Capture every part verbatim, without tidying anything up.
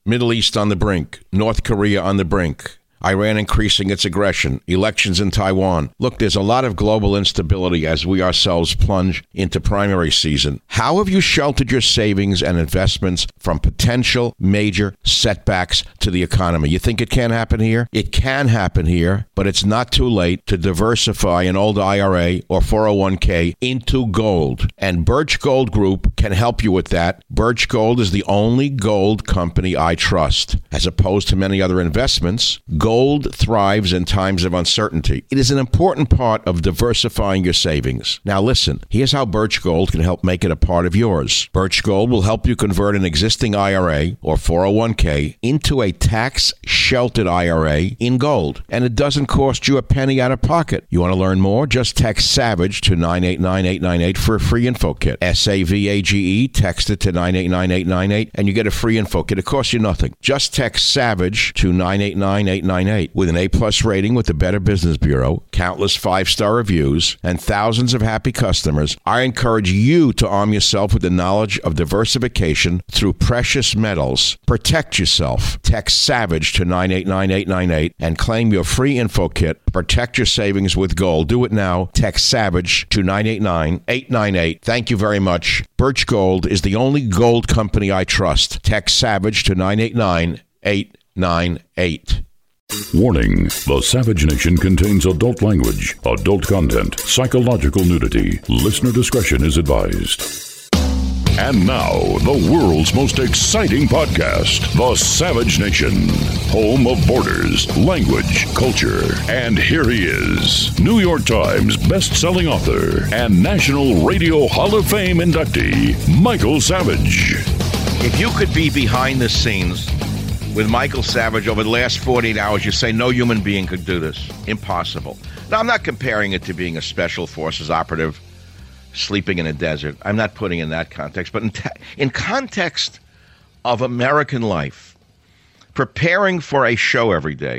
Middle East on the brink. North Korea on the brink. Iran increasing its aggression, elections in Taiwan. Look, there's a lot of global instability as we ourselves plunge into primary season. How have you sheltered your savings and investments from potential major setbacks to the economy? You think it can't happen here? It can happen here, but it's not too late to diversify an old I R A or four oh one k into gold. And Birch Gold Group can help you with that. Birch Gold is the only gold company I trust. As opposed to many other investments, gold Gold thrives in times of uncertainty. It is an important part of diversifying your savings. Now listen, here's how Birch Gold can help make it a part of yours. Birch Gold will help you convert an existing I R A or four oh one k into a tax-sheltered I R A in gold. And it doesn't cost you a penny out of pocket. You want to learn more? Just text SAVAGE to nine eight nine eight nine eight for a free info kit. S A V A G E, text it to nine eight nine eight nine eight and you get a free info kit. It costs you nothing. Just text SAVAGE to nine eight nine eight nine eight. With an A-plus rating with the Better Business Bureau, countless five-star reviews, and thousands of happy customers, I encourage you to arm yourself with the knowledge of diversification through precious metals. Protect yourself. Text SAVAGE to nine eight nine eight nine eight and claim your free info kit. Protect your savings with gold. Do it now. Text SAVAGE to nine eight nine eight nine eight. Thank you very much. Birch Gold is the only gold company I trust. Text SAVAGE to nine eight nine eight nine eight. Warning, the Savage Nation contains adult language, adult content, psychological nudity. Listener discretion is advised. And now, the world's most exciting podcast, The Savage Nation, home of borders, language, culture. And here he is, New York Times best-selling author and National Radio Hall of Fame inductee, Michael Savage. If you could be behind the scenes with Michael Savage over the last forty-eight hours, you say no human being could do this. Impossible. Now, I'm not comparing it to being a special forces operative sleeping in a desert. I'm not putting it in that context. But in, te- in context of American life, preparing for a show every day,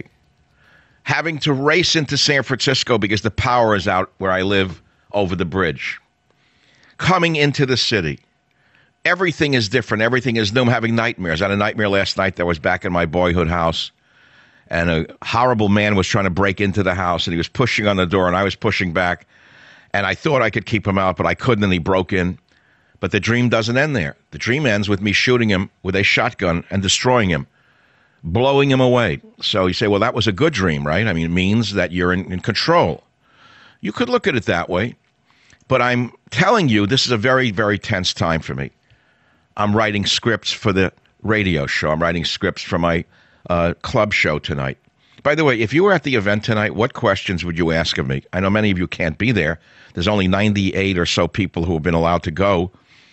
having to race into San Francisco because the power is out where I live over the bridge, coming into the city, everything is different. Everything is new. I'm having nightmares. I had a nightmare last night that was back in my boyhood house, and a horrible man was trying to break into the house, and he was pushing on the door, and I was pushing back, and I thought I could keep him out, but I couldn't, and he broke in. But the dream doesn't end there. The dream ends with me shooting him with a shotgun and destroying him, blowing him away. So you say, well, that was a good dream, right? I mean, it means that you're in, in control. You could look at it that way, but I'm telling you, this is a very, very tense time for me. I'm writing scripts for the radio show. I'm writing scripts for my uh, club show tonight. By the way, if you were at the event tonight, what questions would you ask of me? I know many of you can't be there. There's only ninety-eight or so people who have been allowed to go.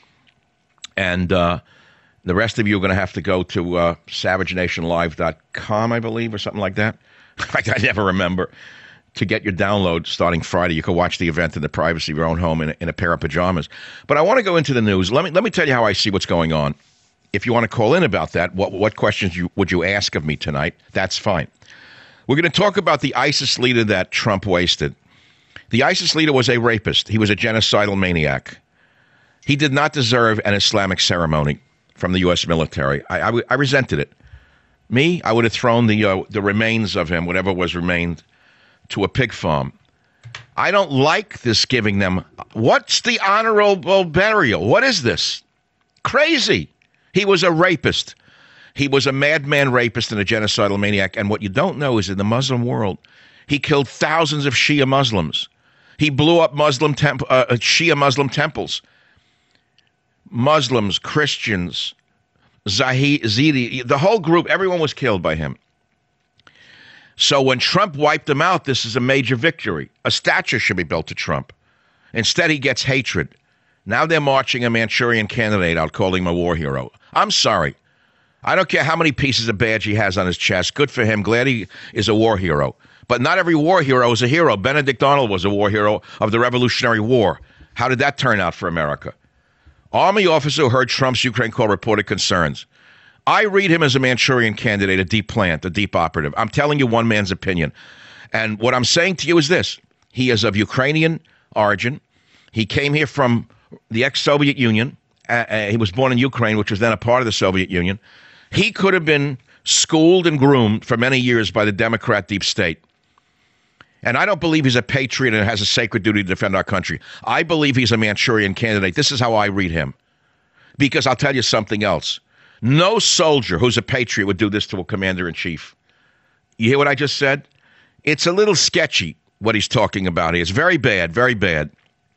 And uh, the rest of you are going to have to go to uh, savage nation live dot com, I believe, or something like that. I never remember. To get your download starting Friday. You can watch the event in the privacy of your own home in a, in a pair of pajamas. But I want to go into the news. Let me let me tell you how I see what's going on. If you want to call in about that, what what questions you, would you ask of me tonight? That's fine. We're going to talk about the ISIS leader that Trump wasted. The ISIS leader was a rapist. He was a genocidal maniac. He did not deserve an Islamic ceremony from the U S military. I, I, I resented it. Me, I would have thrown the uh, the remains of him, whatever was remained, to a pig farm. I don't like this giving them. What's the honorable burial? What is this? Crazy. He was a rapist. He was a madman rapist and a genocidal maniac. And what you don't know is in the Muslim world, he killed thousands of Shia Muslims. He blew up Muslim temp- uh, Shia Muslim temples. Muslims, Christians, Zahidi, the whole group, everyone was killed by him. So when Trump wiped them out, this is a major victory. A statue should be built to Trump. Instead, he gets hatred. Now they're marching a Manchurian candidate out, calling him a war hero. I'm sorry. I don't care how many pieces of badge he has on his chest. Good for him. Glad he is a war hero. But not every war hero is a hero. Benedict Arnold was a war hero of the Revolutionary War. How did that turn out for America? Army officer who heard Trump's Ukraine call reported concerns. I read him as a Manchurian candidate, a deep plant, a deep operative. I'm telling you one man's opinion. And what I'm saying to you is this. He is of Ukrainian origin. He came here from the ex-Soviet Union. Uh, uh, he was born in Ukraine, which was then a part of the Soviet Union. He could have been schooled and groomed for many years by the Democrat deep state. And I don't believe he's a patriot and has a sacred duty to defend our country. I believe he's a Manchurian candidate. This is how I read him. Because I'll tell you something else. No soldier who's a patriot would do this to a commander-in-chief. You hear what I just said? It's a little sketchy what he's talking about here. It's very bad, very bad.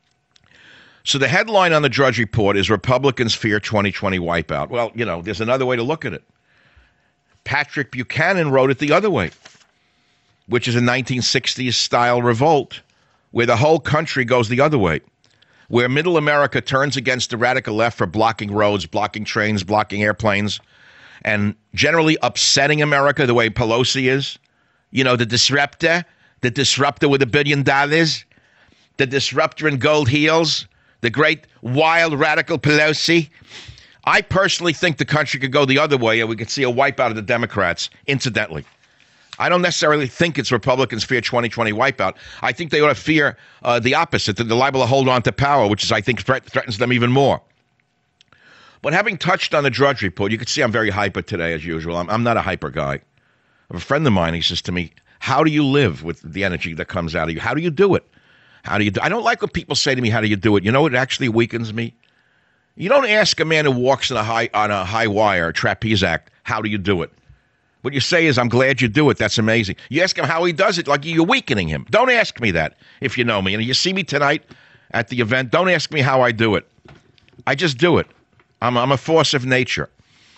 So the headline on the Drudge Report is Republicans Fear twenty twenty Wipeout. Well, you know, there's another way to look at it. Patrick Buchanan wrote it the other way, which is a nineteen sixties-style revolt where the whole country goes the other way, where middle America turns against the radical left for blocking roads, blocking trains, blocking airplanes, and generally upsetting America the way Pelosi is. You know, the disruptor, the disruptor with a billion dollars, the disruptor in gold heels, the great wild radical Pelosi. I personally think the country could go the other way and we could see a wipeout of the Democrats, incidentally. I don't necessarily think it's Republicans fear twenty twenty wipeout. I think they ought to fear uh, the opposite, that they're liable to hold on to power, which is, I think, threat- threatens them even more. But having touched on the Drudge Report, you can see I'm very hyper today, as usual. I'm, I'm not a hyper guy. I have a friend of mine, he says to me, how do you live with the energy that comes out of you? How do you do it? How do you do I don't like when people say to me, how do you do it? You know what actually weakens me? You don't ask a man who walks in a high, on a high wire, a trapeze act, how do you do it? What you say is, I'm glad you do it. That's amazing. You ask him how he does it, like you're weakening him. Don't ask me that if you know me. And you see me tonight at the event, don't ask me how I do it. I just do it. I'm, I'm a force of nature.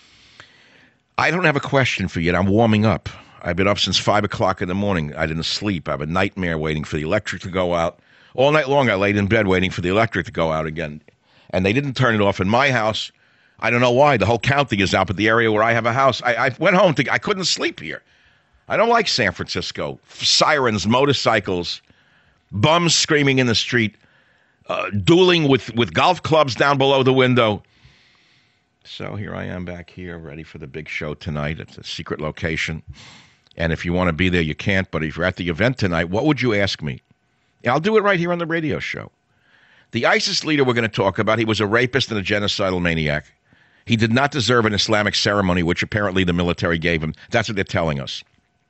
I don't have a question for you yet. I'm warming up. I've been up since five o'clock in the morning. I didn't sleep. I have a nightmare waiting for the electric to go out. All night long I laid in bed waiting for the electric to go out again. And they didn't turn it off in my house. I don't know why. The whole county is out, but the area where I have a house, I, I went home. To, I couldn't sleep here. I don't like San Francisco. Sirens, motorcycles, bums screaming in the street, uh, dueling with, with golf clubs down below the window. So here I am back here, ready for the big show tonight. It's a secret location. And if you want to be there, you can't. But if you're at the event tonight, what would you ask me? I'll do it right here on the radio show. The ISIS leader we're going to talk about, he was a rapist and a genocidal maniac. He did not deserve an Islamic ceremony, which apparently the military gave him. That's what they're telling us.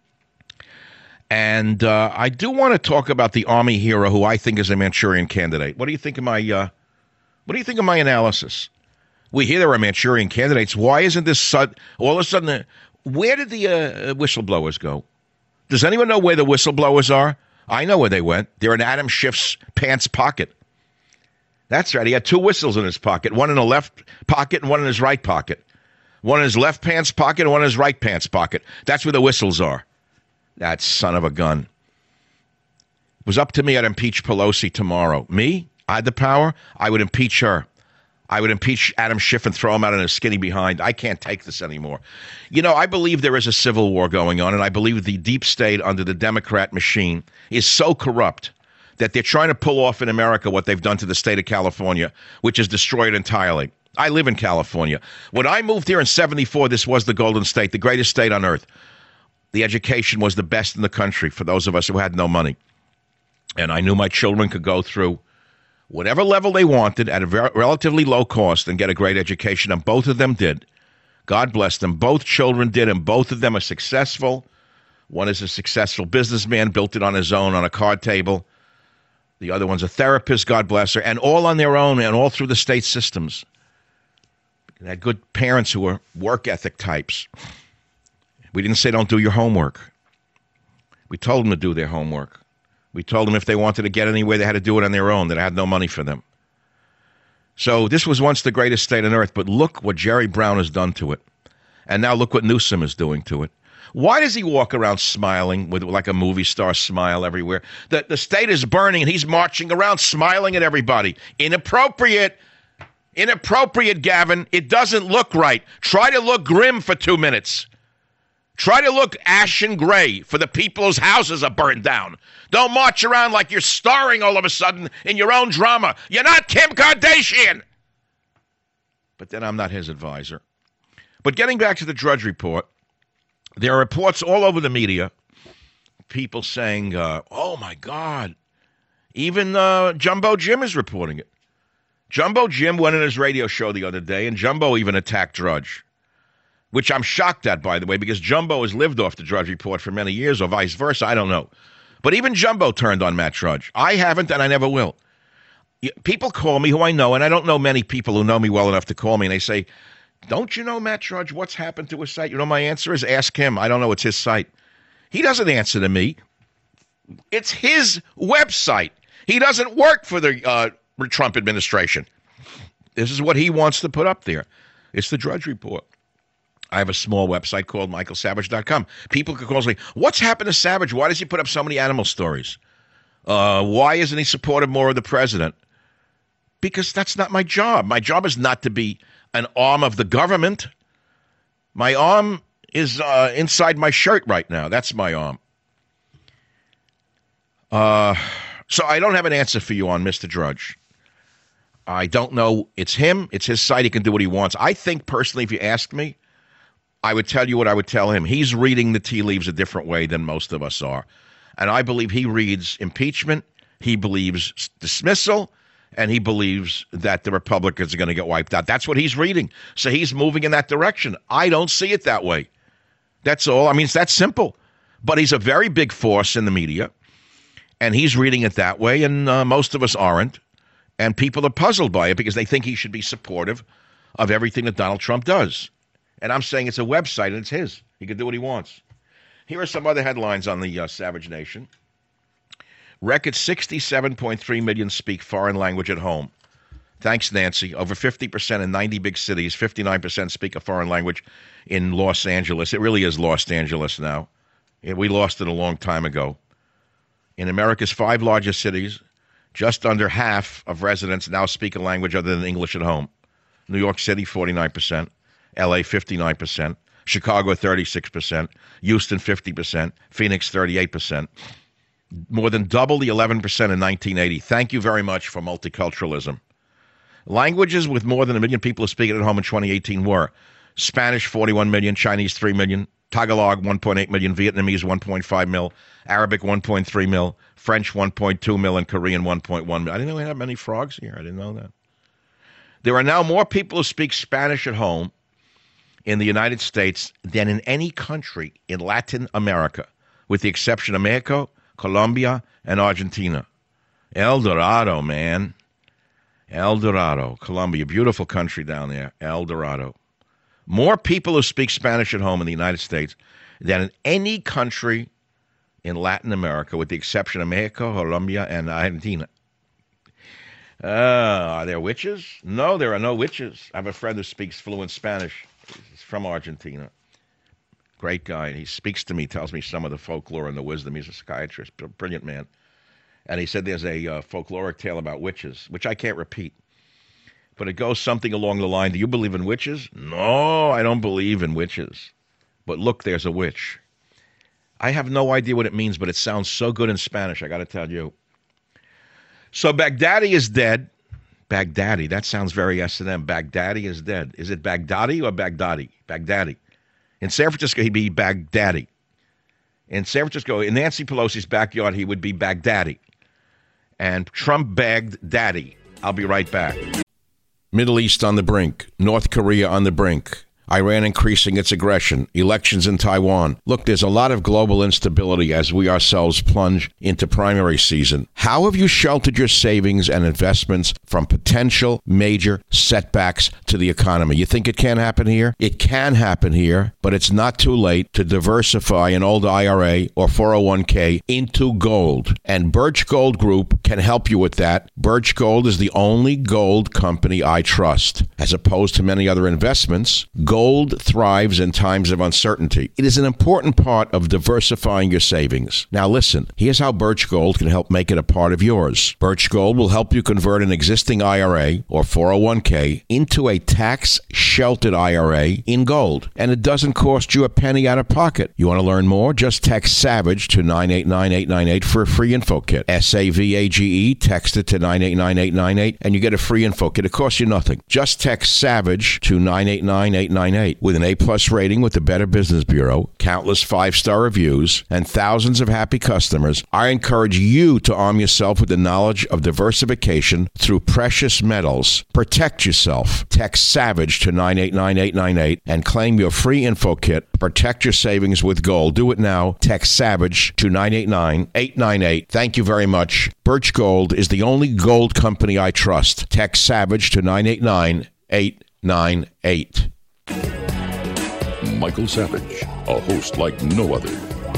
And uh, I do want to talk about the Army hero who I think is a Manchurian candidate. What do you think of my, uh, what do you think of my analysis? We hear there are Manchurian candidates. Why isn't this sud- all of a sudden? Uh, where did the uh, whistleblowers go? Does anyone know where the whistleblowers are? I know where they went. They're in Adam Schiff's pants pocket. That's right. He had two whistles in his pocket, one in the left pocket and one in his right pocket. One in his left pants pocket and one in his right pants pocket. That's where the whistles are. That son of a gun. It was up to me. I'd impeach Pelosi tomorrow. Me? I had the power. I would impeach her. I would impeach Adam Schiff and throw him out in his skinny behind. I can't take this anymore. You know, I believe there is a civil war going on, and I believe the deep state under the Democrat machine is so corrupt that they're trying to pull off in America what they've done to the state of California, which is destroy it entirely. I live in California. When I moved here in seventy-four, this was the Golden State, the greatest state on earth. The education was the best in the country for those of us who had no money. And I knew my children could go through whatever level they wanted at a very, relatively low cost and get a great education, and both of them did. God bless them. Both children did, and both of them are successful. One is a successful businessman, built it on his own on a card table. The other one's a therapist, God bless her, and all on their own and all through the state systems. They had good parents who were work ethic types. We didn't say don't do your homework. We told them to do their homework. We told them if they wanted to get anywhere, they had to do it on their own, that I had no money for them. So this was once the greatest state on earth, but look what Jerry Brown has done to it. And now look what Newsom is doing to it. Why does he walk around smiling with like a movie star smile everywhere? The, the state is burning, and he's marching around smiling at everybody. Inappropriate. Inappropriate, Gavin. It doesn't look right. Try to look grim for two minutes. Try to look ashen gray for the people whose houses are burned down. Don't march around like you're starring all of a sudden in your own drama. You're not Kim Kardashian. But then I'm not his advisor. But getting back to the Drudge Report, there are reports all over the media, people saying, uh, oh, my God, even uh, Jumbo Jim is reporting it. Jumbo Jim went on his radio show the other day, and Jumbo even attacked Drudge. which I'm shocked at, by the way, because Jumbo has lived off the Drudge Report for many years, or vice versa. I don't know. But even Jumbo turned on Matt Drudge. I haven't, and I never will. People call me who I know, and I don't know many people who know me well enough to call me, and they say, don't you know Matt Drudge? What's happened to his site? You know, my answer is ask him. I don't know. It's his site. He doesn't answer to me. It's his website. He doesn't work for the uh, Trump administration. This is what he wants to put up there. It's the Drudge Report. I have a small website called michael savage dot com. People could call me, what's happened to Savage? Why does he put up so many animal stories? Uh, why isn't he supportive more of the president? Because that's not my job. My job is not to be an arm of the government. My arm is uh, inside my shirt right now. That's my arm. Uh, so I don't have an answer for you on Mister Drudge. I don't know. It's him. It's his site. He can do what he wants. I think personally, if you ask me, I would tell you what I would tell him. He's reading the tea leaves a different way than most of us are. And I believe he reads impeachment, he believes dismissal, and he believes that the Republicans are going to get wiped out. That's what he's reading. So he's moving in that direction. I don't see it that way. That's all. I mean, it's that simple. But he's a very big force in the media, and he's reading it that way, and uh, most of us aren't. And people are puzzled by it because they think he should be supportive of everything that Donald Trump does. And I'm saying it's a website, and it's his. He can do what he wants. Here are some other headlines on the uh, Savage Nation. Record sixty-seven point three million speak foreign language at home. Thanks, Nancy. Over fifty percent in ninety big cities. fifty-nine percent speak a foreign language in Los Angeles. It really is Los Angeles now. Yeah, we lost it a long time ago. In America's five largest cities, just under half of residents now speak a language other than English at home. New York City, forty-nine percent. L A, fifty-nine percent. Chicago, thirty-six percent. Houston, fifty percent. Phoenix, thirty-eight percent. More than double the eleven percent in nineteen eighty. Thank you very much for multiculturalism. Languages with more than a million people who speak it at home in twenty eighteen were Spanish, forty-one million. Chinese, three million. Tagalog, one point eight million. Vietnamese, one point five mil. Arabic, one point three mil. French, one point two mil. And Korean, one point one mil. I didn't know we had many frogs here. I didn't know that. There are now more people who speak Spanish at home in the United States than in any country in Latin America, with the exception of Mexico, Colombia, and Argentina. El Dorado, man. El Dorado, Colombia, beautiful country down there. El Dorado. More people who speak Spanish at home in the United States than in any country in Latin America, with the exception of Mexico, Colombia, and Argentina. Uh, are there witches? No, there are no witches. I have a friend who speaks fluent Spanish. He's from Argentina. Great guy. He speaks to me, tells me some of the folklore and the wisdom. He's a psychiatrist, brilliant man. And he said there's a uh, folkloric tale about witches, which I can't repeat. But it goes something along the line, do you believe in witches? No, I don't believe in witches. But look, there's a witch. I have no idea what it means, but it sounds so good in Spanish, I got to tell you. So Baghdadi is dead. Baghdadi, that sounds very S and M. Baghdadi is dead. Is it Baghdadi or Baghdadi? Baghdadi. In San Francisco, he'd be Baghdadi. In San Francisco, in Nancy Pelosi's backyard, he would be Baghdadi. And Trump bagged daddy. I'll be right back. Middle East on the brink. North Korea on the brink. Iran increasing its aggression, elections in Taiwan. Look, there's a lot of global instability as we ourselves plunge into primary season. How have you sheltered your savings and investments from potential major setbacks to the economy? You think it can happen here? It can happen here, but it's not too late to diversify an old I R A or four oh one k into gold. And Birch Gold Group can help you with that. Birch Gold is the only gold company I trust. As opposed to many other investments, gold Gold thrives in times of uncertainty. It is an important part of diversifying your savings. Now listen, here's how Birch Gold can help make it a part of yours. Birch Gold will help you convert an existing I R A or four oh one k into a tax-sheltered I R A in gold. And it doesn't cost you a penny out of pocket. You want to learn more? Just text SAVAGE to nine eight nine eight nine eight for a free info kit. S A V A G E, text it to nine eight nine eight nine eight and you get a free info kit. It costs you nothing. Just text SAVAGE to nine eight nine eight nine nine eight. With an A-plus rating with the Better Business Bureau, countless five-star reviews, and thousands of happy customers, I encourage you to arm yourself with the knowledge of diversification through precious metals. Protect yourself. Text SAVAGE to nine eight nine eight nine eight and claim your free info kit. Protect your savings with gold. Do it now. Text SAVAGE to nine eight nine eight nine eight. Thank you very much. Birch Gold is the only gold company I trust. Text SAVAGE to nine eight nine eight nine eight. Michael Savage, a host like no other.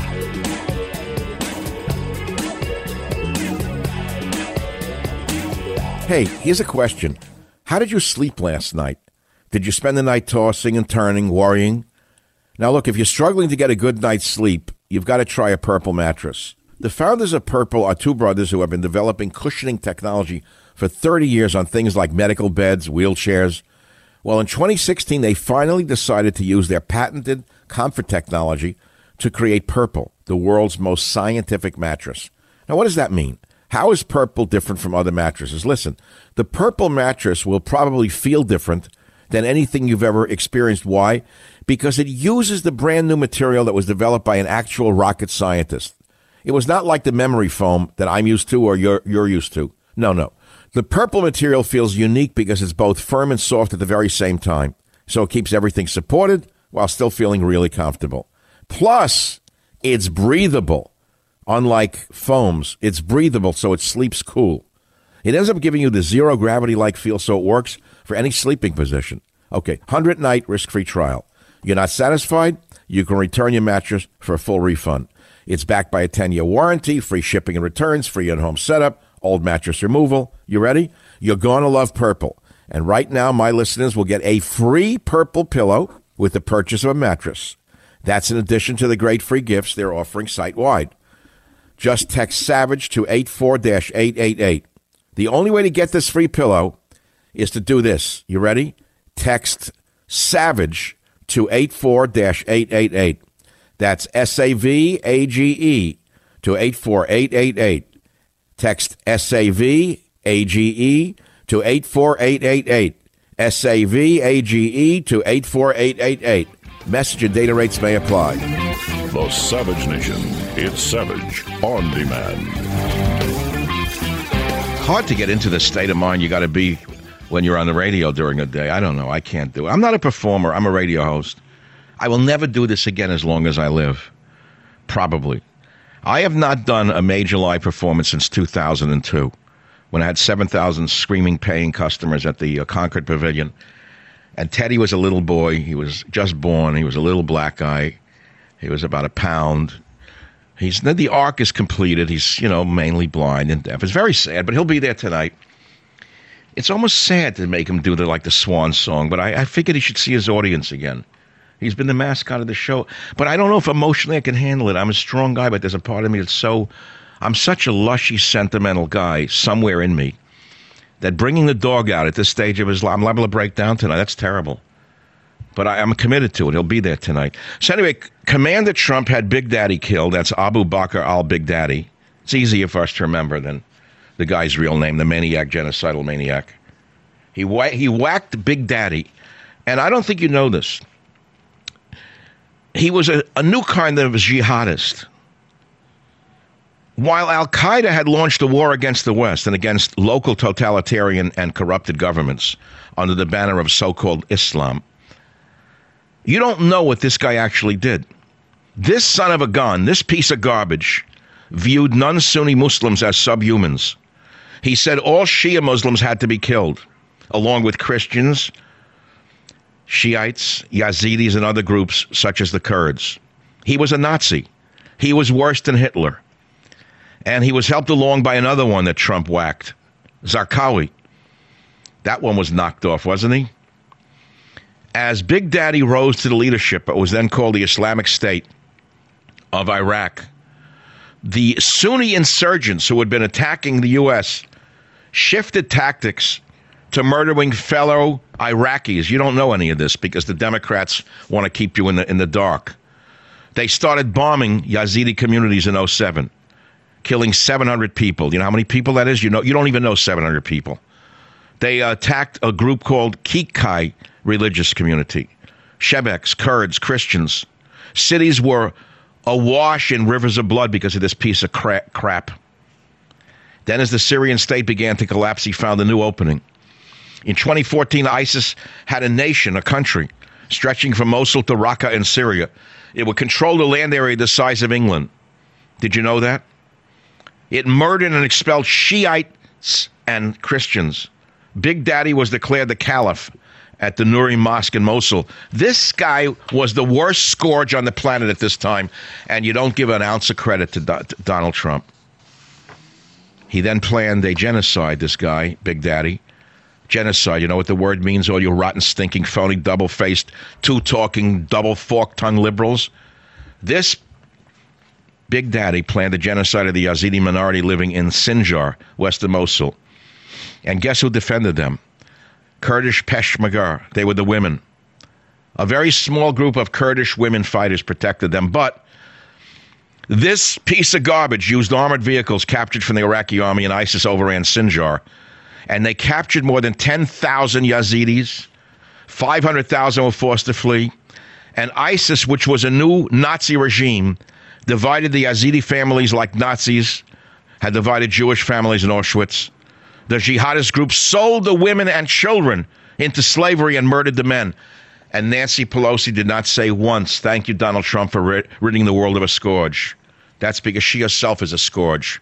Hey, here's a question. How did you sleep last night? Did you spend the night tossing and turning, worrying? Now look, if you're struggling to get a good night's sleep, you've got to try a Purple mattress. The founders of Purple are two brothers who have been developing cushioning technology for thirty years on things like medical beds, wheelchairs. Well, in twenty sixteen, they finally decided to use their patented comfort technology to create Purple, the world's most scientific mattress. Now, what does that mean? How is Purple different from other mattresses? Listen, the Purple mattress will probably feel different than anything you've ever experienced. Why? Because it uses the brand new material that was developed by an actual rocket scientist. It was not like the memory foam that I'm used to or you're, you're used to. No, no. The Purple material feels unique because it's both firm and soft at the very same time. So it keeps everything supported while still feeling really comfortable. Plus, it's breathable. Unlike foams, it's breathable, so it sleeps cool. It ends up giving you the zero gravity-like feel, so it works for any sleeping position. Okay, one hundred night risk-free trial. You're not satisfied? You can return your mattress for a full refund. It's backed by a ten-year warranty, free shipping and returns, free in-home setup, old mattress removal. You ready? You're going to love Purple. And right now, my listeners will get a free Purple pillow with the purchase of a mattress. That's in addition to the great free gifts they're offering site-wide. Just text SAVAGE to eight four eight eight eight. The only way to get this free pillow is to do this. You ready? Text SAVAGE to eight four eight eight eight. That's S A V A G E to eight four eight eight eight. Text S A V A G E to eight four eight eight eight. S A V A G E to eight four eight eight eight. Message and data rates may apply. The Savage Nation. It's Savage on demand. Hard to get into the state of mind you got to be when you're on the radio during the day. I don't know. I can't do it. I'm not a performer. I'm a radio host. I will never do this again as long as I live. Probably. I have not done a major live performance since two thousand two, when I had seven thousand screaming, paying customers at the uh, Concord Pavilion. And Teddy was a little boy. He was just born. He was a little black guy. He was about a pound. He's the arc is completed. He's, you know, mainly blind and deaf. It's very sad, but he'll be there tonight. It's almost sad to make him do the like the swan song, but I, I figured he should see his audience again. He's been the mascot of the show. But I don't know if emotionally I can handle it. I'm a strong guy, but there's a part of me that's so... I'm such a lushy, sentimental guy somewhere in me that bringing the dog out at this stage of his life, I'm liable to break down tonight. That's terrible. But I, I'm committed to it. He'll be there tonight. So anyway, Commander Trump had Big Daddy killed. That's Abu Bakr al-Big Daddy. It's easier for us to remember than the guy's real name, the maniac, genocidal maniac. He, wha- he whacked Big Daddy. And I don't think you know this. He was a, a new kind of jihadist. While al-Qaeda had launched a war against the West and against local totalitarian and corrupted governments under the banner of so-called Islam, you don't know what this guy actually did. This son of a gun, this piece of garbage, viewed non-Sunni Muslims as subhumans. He said all Shia Muslims had to be killed, along with Christians, Shiites, Yazidis, and other groups such as the Kurds. He was a Nazi. He was worse than Hitler. And he was helped along by another one that Trump whacked, Zarqawi. That one was knocked off, wasn't he? As Big Daddy rose to the leadership, it was then called the Islamic State of Iraq, the Sunni insurgents who had been attacking the U S shifted tactics to murdering fellow Iraqis. You don't know any of this because the Democrats want to keep you in the in the dark. They started bombing Yazidi communities in oh seven, killing seven hundred people. You know how many people that is? You know, you don't even know seven hundred people. They attacked a group called Kikai religious community, Shebeks, Kurds, Christians. Cities were awash in rivers of blood because of this piece of cra- crap. Then as the Syrian state began to collapse, he found a new opening. In twenty fourteen, ISIS had a nation, a country, stretching from Mosul to Raqqa in Syria. It would control the land area the size of England. Did you know that? It murdered and expelled Shiites and Christians. Big Daddy was declared the caliph at the Nuri Mosque in Mosul. This guy was the worst scourge on the planet at this time, and you don't give an ounce of credit to, Do- to Donald Trump. He then planned a genocide, this guy, Big Daddy. Genocide, you know what the word means, all you rotten, stinking, phony, double-faced, two-talking, double-fork-tongued liberals? This Big Daddy planned a genocide of the Yazidi minority living in Sinjar, west of Mosul. And guess who defended them? Kurdish Peshmerga. They were the women. A very small group of Kurdish women fighters protected them. But this piece of garbage used armored vehicles captured from the Iraqi army, and ISIS overran Sinjar. And they captured more than ten thousand Yazidis. five hundred thousand were forced to flee. And ISIS, which was a new Nazi regime, divided the Yazidi families like Nazis had divided Jewish families in Auschwitz. The jihadist group sold the women and children into slavery and murdered the men. And Nancy Pelosi did not say once, thank you, Donald Trump, for rid- ridding the world of a scourge. That's because she herself is a scourge.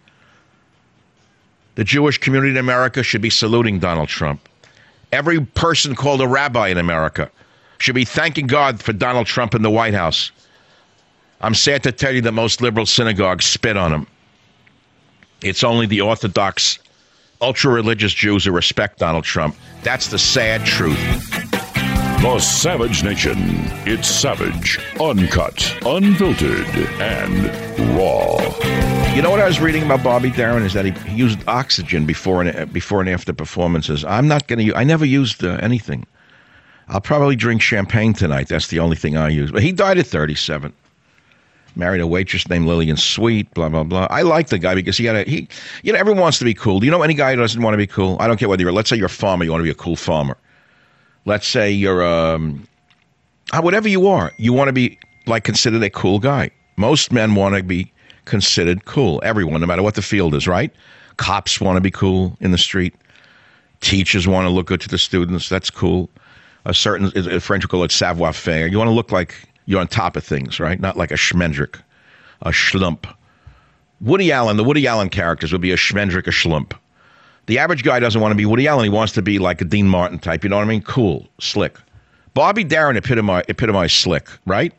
The Jewish community in America should be saluting Donald Trump. Every person called a rabbi in America should be thanking God for Donald Trump in the White House. I'm sad to tell you that most liberal synagogues spit on him. It's only the Orthodox, ultra-religious Jews who respect Donald Trump. That's the sad truth. The Savage Nation. It's savage, uncut, unfiltered, and raw. You know what I was reading about Bobby Darin is that he, he used oxygen before and before and after performances. I'm not going to. I never used uh, anything. I'll probably drink champagne tonight. That's the only thing I use. But he died at thirty-seven. Married a waitress named Lillian Sweet. Blah blah blah. I like the guy because he had a he. You know, everyone wants to be cool. Do you know any guy who doesn't want to be cool? I don't care whether you're. Let's say you're a farmer. You want to be a cool farmer. Let's say you're um, whatever you are. You want to be like considered a cool guy. Most men want to be considered cool. Everyone, no matter what the field is, right? Cops want to be cool in the street. Teachers want to look good to the students. That's cool. A certain a French will call it savoir-faire. You want to look like you're on top of things, right? Not like a schmendrick, a schlump. Woody Allen, the Woody Allen characters would be a schmendrick, a schlump. The average guy doesn't want to be Woody Allen. He wants to be like a Dean Martin type. You know what I mean? Cool, slick. Bobby Darin epitomized, epitomized slick, right?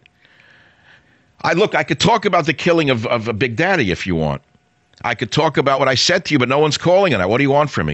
I look, I could talk about the killing of, of a Big Daddy if you want. I could talk about what I said to you, but no one's calling it. What do you want from me?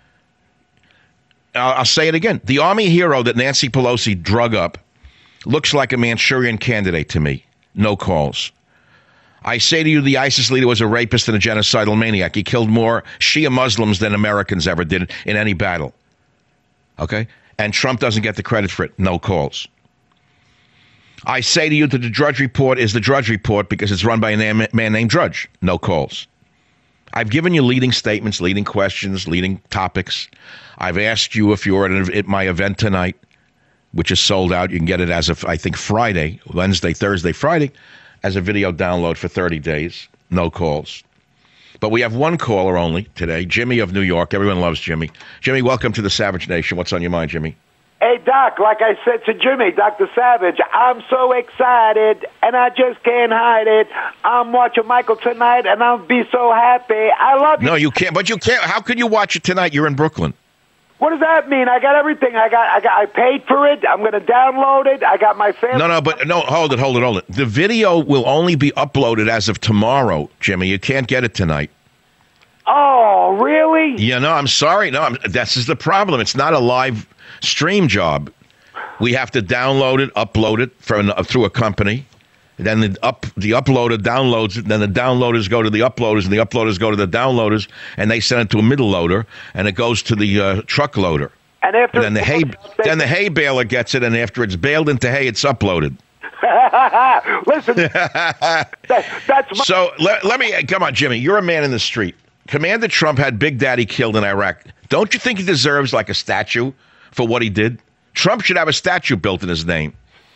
I'll, I'll say it again. The Army hero that Nancy Pelosi drug up looks like a Manchurian candidate to me. No calls. I say to you, the ISIS leader was a rapist and a genocidal maniac. He killed more Shia Muslims than Americans ever did in any battle. Okay? And Trump doesn't get the credit for it. No calls. I say to you that the Drudge Report is the Drudge Report because it's run by a man named Drudge. No calls. I've given you leading statements, leading questions, leading topics. I've asked you if you're at, at my event tonight, which is sold out. You can get it as of, I think, Friday, Wednesday, Thursday, Friday, as a video download for thirty days. No calls. But we have one caller only today, Jimmy of New York. Everyone loves Jimmy. Jimmy, welcome to the Savage Nation. What's on your mind, Jimmy? Hey, Doc, like I said to Jimmy, Doctor Savage, I'm so excited, and I just can't hide it. I'm watching Michael tonight, and I'll be so happy. I love you. No, you can't. But you can't. How could you watch it tonight? You're in Brooklyn. What does that mean? I got everything. I got. I got. I paid for it. I'm going to download it. I got my family. No, no, but no. Hold it. Hold it. Hold it. The video will only be uploaded as of tomorrow, Jimmy. You can't get it tonight. Oh, really? Yeah. No, I'm sorry. No, I'm, this is the problem. It's not a live stream job. We have to download it, upload it from uh, through a company. Then the up the uploader downloads it. Then the downloaders go to the uploaders, and the uploaders go to the downloaders, and they send it to a middle loader, and it goes to the uh, truck loader. And after and then the hay, then the hay baler gets it, and after it's baled into hay, it's uploaded. Listen, that, that's my- so let, let me come on, Jimmy. You're a man in the street. Commander Trump had Big Daddy killed in Iraq. Don't you think he deserves like a statue for what he did? Trump should have a statue built in his name.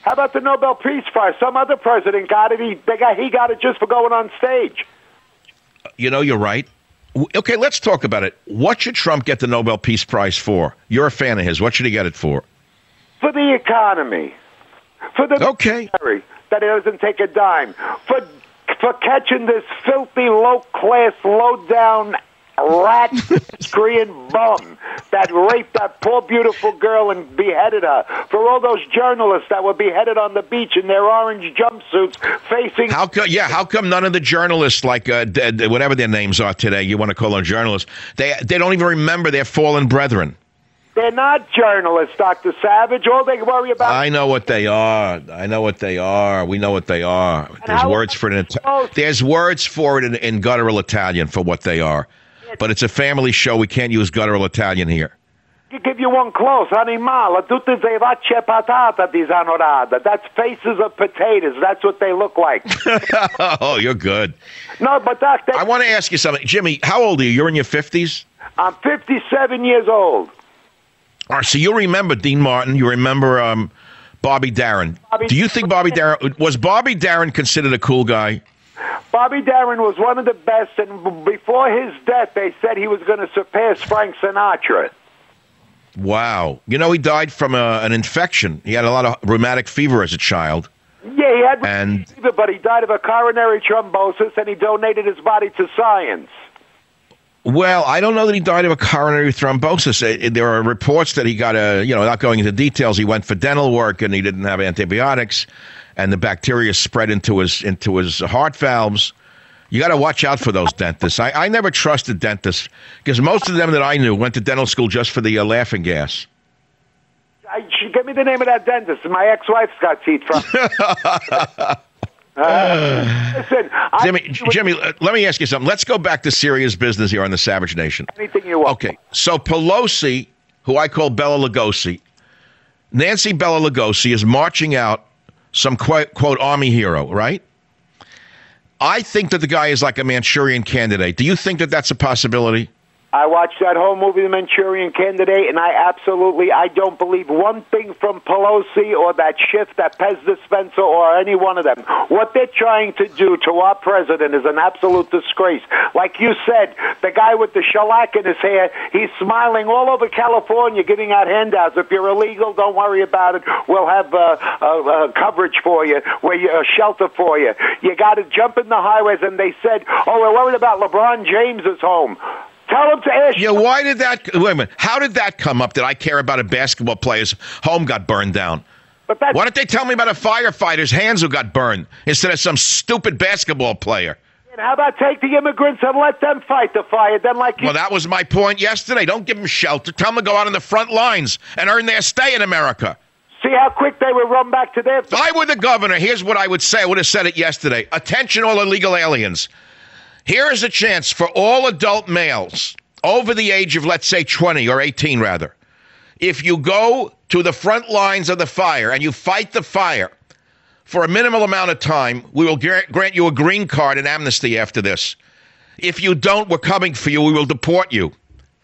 How about the Nobel Peace Prize? Some other president got it. He, they got, he got it just for going on stage. You know, you're right. Okay, let's talk about it. What should Trump get the Nobel Peace Prize for? You're a fan of his. What should he get it for? For the economy. For the okay. military, that he doesn't take a dime. For for catching this filthy, low-class, low-down rat Korean bum that raped that poor, beautiful girl and beheaded her. For all those journalists that were beheaded on the beach in their orange jumpsuits facing... How come, yeah, how come none of the journalists, like uh, d- d- whatever their names are today, you want to call them journalists, they they don't even remember their fallen brethren? They're not journalists, Doctor Savage. All they worry about... I know what they are. I know what they are. We know what they are. There's words for it in Ita- There's words for it in, in guttural Italian for what they are. But it's a family show. We can't use guttural Italian here. I'll give you one close. Animale, tutte le facce patata di Zanorada. That's faces of potatoes. That's what they look like. Oh, you're good. No, but Doc... They- I want to ask you something. Jimmy, how old are you? You're in your fifties? I'm fifty-seven years old. All right, so you remember Dean Martin. You remember um, Bobby Darin. Bobby Do you think Bobby Darin... Was Bobby Darin considered a cool guy? Bobby Darin was one of the best, and before his death, they said he was going to surpass Frank Sinatra. Wow. You know, he died from a, an infection. He had a lot of rheumatic fever as a child. Yeah, he had and, fever, but he died of a coronary thrombosis, and he donated his body to science. Well, I don't know that he died of a coronary thrombosis. It, it, there are reports that he got a, you know, not going into details, he went for dental work and he didn't have antibiotics, and the bacteria spread into his into his heart valves. You got to watch out for those dentists. I, I never trusted dentists because most of them that I knew went to dental school just for the uh, laughing gas. I, give me the name of that dentist. My ex-wife's got teeth from. Uh, listen, Jimmy, I, Jimmy, let me ask you something. Let's go back to serious business here on the Savage Nation. Anything you want. Okay, so Pelosi, who I call Bela Lugosi, Nancy Bela Lugosi is marching out some quote, quote army hero, right? I think that the guy is like a Manchurian Candidate. Do you think that that's a possibility? I watched that whole movie, The Manchurian Candidate, and I absolutely, I don't believe one thing from Pelosi or that Schiff, that Pez dispenser, or any one of them. What they're trying to do to our president is an absolute disgrace. Like you said, the guy with the shellac in his hair, he's smiling all over California, giving out handouts. If you're illegal, don't worry about it. We'll have uh, uh, uh, coverage for you, where you, uh, shelter for you. You got to jump in the highways, and they said, oh, we're worried about LeBron James's home. Tell him to ask. Yeah, why did that? Wait a minute. How did that come up? That I care about a basketball player's home got burned down? But that's, why don't they tell me about a firefighter's hands who got burned instead of some stupid basketball player? How about take the immigrants and let them fight the fire? Then, like you- well, that was my point yesterday. Don't give them shelter. Tell them to go out on the front lines and earn their stay in America. See how quick they would run back to their. If I were the governor, here's what I would say. I would have said it yesterday. Attention, all illegal aliens. Here is a chance for all adult males over the age of, let's say, twenty or eighteen, rather. If you go to the front lines of the fire and you fight the fire for a minimal amount of time, we will grant you a green card and amnesty after this. If you don't, we're coming for you. We will deport you.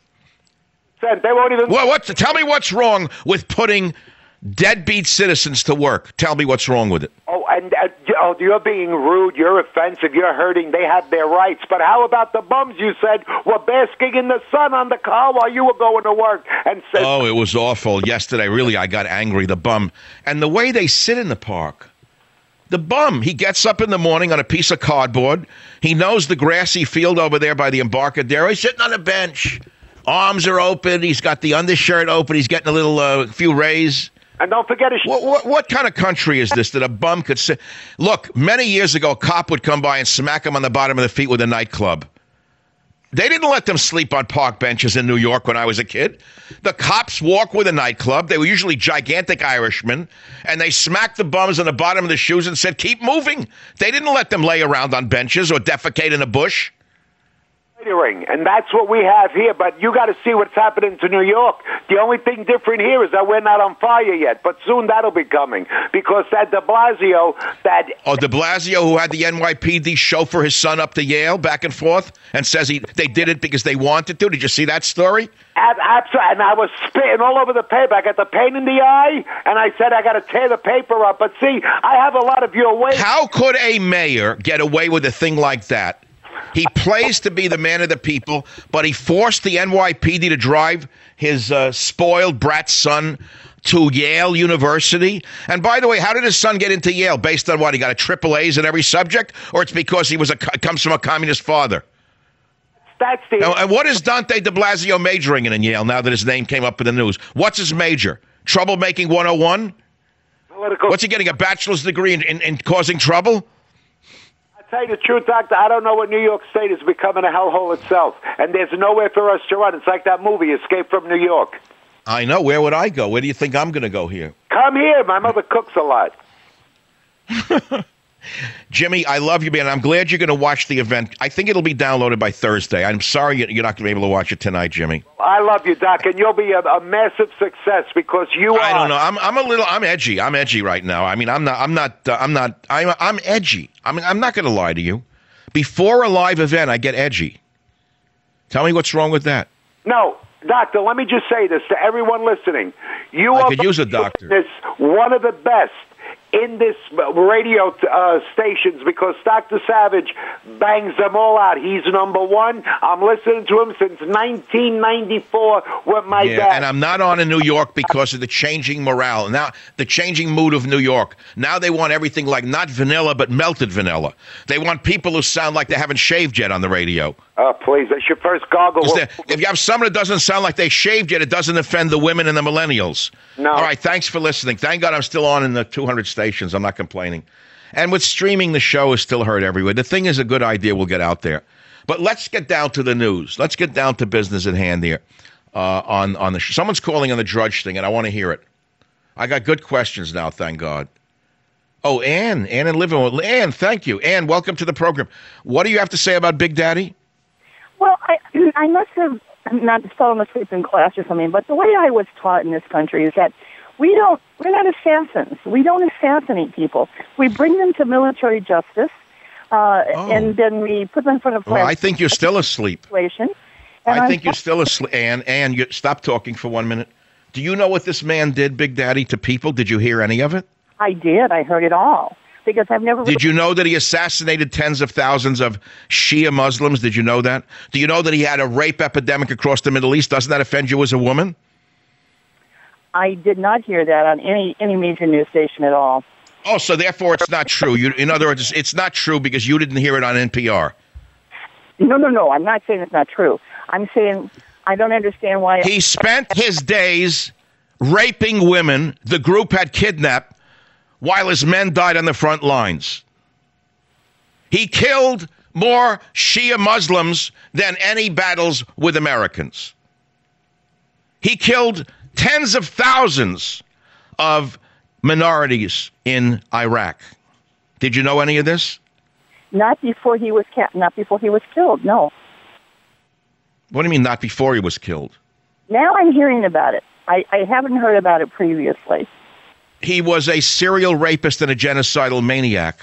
They won't even. Well, what? Tell me what's wrong with putting deadbeat citizens to work. Tell me what's wrong with it. Oh, and uh, oh, you're being rude. You're offensive. You're hurting. They have their rights. But how about the bums you said were basking in the sun on the car while you were going to work? And said, oh, it was awful. Yesterday, really, I got angry. The bum. And the way they sit in the park. The bum. He gets up in the morning on a piece of cardboard. He knows the grassy field over there by the Embarcadero. He's sitting on a bench. Arms are open. He's got the undershirt open. He's getting a little uh, few rays. And don't forget his... What, what, what kind of country is this that a bum could sit? Look, many years ago, a cop would come by and smack him on the bottom of the feet with a nightclub. They didn't let them sleep on park benches in New York when I was a kid. The cops walk with a nightclub. They were usually gigantic Irishmen, and they smacked the bums on the bottom of the shoes and said, keep moving. They didn't let them lay around on benches or defecate in a bush. Firing, and that's what we have here. But you got to see what's happening to New York. The only thing different here is that we're not on fire yet, but soon that'll be coming because that De Blasio, that oh De Blasio, who had the N Y P D chauffeur his son up to Yale back and forth, and says he they did it because they wanted to. Did you see that story? Absolutely, and I was spitting all over the paper. I got the pain in the eye, and I said I got to tear the paper up. But see, I have a lot of your weight. How could a mayor get away with a thing like that? He plays to be the man of the people, but he forced the N Y P D to drive his uh, spoiled brat son to Yale University. And by the way, how did his son get into Yale? Based on what? He got a triple A's in every subject? Or it's because he was a comes from a communist father? That's the... Now, and what is Dante de Blasio majoring in in Yale now that his name came up in the news? What's his major? Troublemaking one oh one? Political... What's he getting, a bachelor's degree in, in, in causing trouble? I'll tell you the truth, Doctor, I don't know what New York State is becoming a hellhole itself. And there's nowhere for us to run. It's like that movie, Escape from New York. I know. Where would I go? Where do you think I'm going to go here? Come here. My mother cooks a lot. Jimmy, I love you, man. I'm glad you're going to watch the event. I think it'll be downloaded by Thursday. I'm sorry you're not going to be able to watch it tonight, Jimmy. I love you, Doc, and you'll be a, a massive success because you are. I don't know. I'm I'm a little. I'm edgy. I'm edgy right now. I mean, I'm not. I'm not. Uh, I'm not. I'm I'm edgy. I mean, I'm not going to lie to you. Before a live event, I get edgy. Tell me what's wrong with that. No, Doctor. Let me just say this to everyone listening. You I are could use a doctor. This one of the best in this radio uh, stations because Doctor Savage bangs them all out. He's number one. I'm listening to him since nineteen ninety-four with my yeah, dad. And I'm not on in New York because of the changing morale. Now, the changing mood of New York. Now they want everything like not vanilla, but melted vanilla. They want people who sound like they haven't shaved yet on the radio. Oh, please. That's your first goggle. There, if you have someone that doesn't sound like they shaved yet, it doesn't offend the women and the millennials. No. All right, thanks for listening. Thank God I'm still on in the two hundred stations. I'm not complaining. And with streaming, the show is still heard everywhere. The thing is a good idea. We'll get out there. But let's get down to the news. Let's get down to business at hand here. Uh, on, on the sh- Someone's calling on the Drudge thing, and I want to hear it. I got good questions now, thank God. Oh, Ann. Ann in Livermore. Ann, thank you. Ann, welcome to the program. What do you have to say about Big Daddy? Well, I, I must have not fallen asleep in class or something, but the way I was taught in this country is that we don't, we're not assassins. We don't assassinate people. We bring them to military justice, uh, oh. and then we put them in front of well, I think you're still asleep. Situation. I I'm think you're still asleep. Ann, Ann, you, stop talking for one minute. Do you know what this man did, Big Daddy, to people? Did you hear any of it? I did. I heard it all. Because I've never. Did you know that he assassinated tens of thousands of Shia Muslims? Did you know that? Do you know that he had a rape epidemic across the Middle East? Doesn't that offend you as a woman? I did not hear that on any, any major news station at all. Oh, so therefore it's not true. You, in other words, it's not true because you didn't hear it on N P R. No, no, no. I'm not saying it's not true. I'm saying I don't understand why. He spent his days raping women the group had kidnapped while his men died on the front lines. He killed more Shia Muslims than any battles with Americans. He killed tens of thousands of minorities in Iraq. Did you know any of this? Not before he was ca- not before he was killed, no. What do you mean not before he was killed? Now I'm hearing about it. I, I haven't heard about it previously. He was a serial rapist and a genocidal maniac.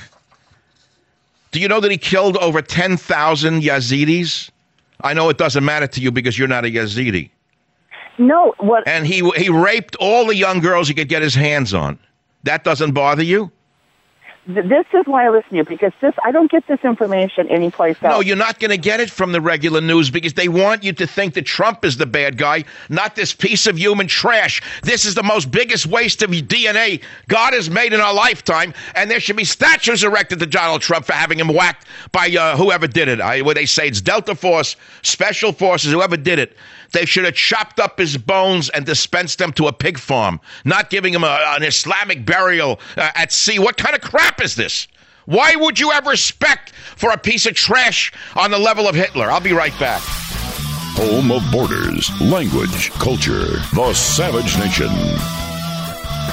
Do you know that he killed over ten thousand Yazidis? I know it doesn't matter to you because you're not a Yazidi. No. What? And he he raped all the young girls he could get his hands on. That doesn't bother you? This is why I listen to you, because this I don't get this information anyplace else. No, you're not going to get it from the regular news because they want you to think that Trump is the bad guy, not this piece of human trash. This is the most biggest waste of D N A God has made in our lifetime, and there should be statues erected to Donald Trump for having him whacked by uh, whoever did it. I, where they say it's Delta Force, Special Forces, whoever did it. They should have chopped up his bones and dispensed them to a pig farm, not giving him a, an Islamic burial uh, at sea. What kind of crap is this? Why would you have respect for a piece of trash on the level of Hitler? I'll be right back. Home of borders, language, culture, the Savage Nation.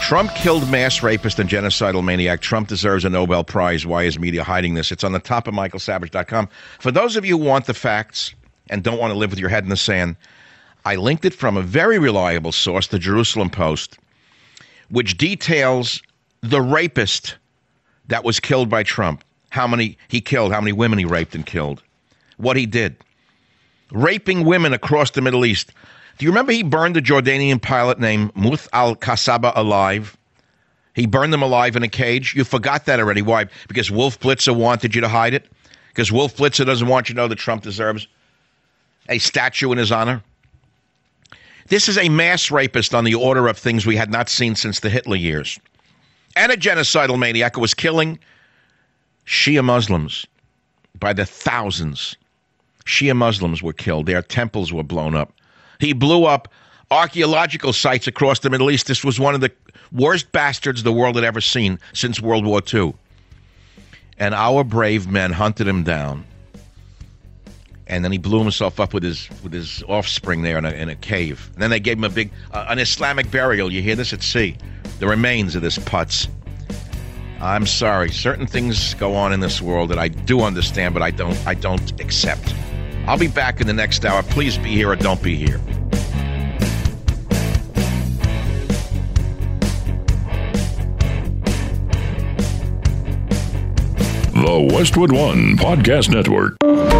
Trump killed mass rapist and genocidal maniac. Trump deserves a Nobel Prize. Why is media hiding this? It's on the top of michael savage dot com. For those of you who want the facts and don't want to live with your head in the sand, I linked it from a very reliable source, the Jerusalem Post, which details the rapist that was killed by Trump. How many he killed, how many women he raped and killed, what he did. Raping women across the Middle East. Do you remember he burned a Jordanian pilot named Muth al-Kasaba alive? He burned them alive in a cage. You forgot that already. Why? Because Wolf Blitzer wanted you to hide it? Because Wolf Blitzer doesn't want you to know that Trump deserves a statue in his honor? This is a mass rapist on the order of things we had not seen since the Hitler years. And a genocidal maniac who was killing Shia Muslims by the thousands. Shia Muslims were killed. Their temples were blown up. He blew up archaeological sites across the Middle East. This was one of the worst bastards the world had ever seen since World War Two. And our brave men hunted him down. And then he blew himself up with his with his offspring there in a, in a cave. And then they gave him a big, uh, an Islamic burial. You hear this at sea? The remains of this putz. I'm sorry. Certain things go on in this world that I do understand, but I don't, I don't accept. I'll be back in the next hour. Please be here or don't be here. The Westwood One Podcast Network.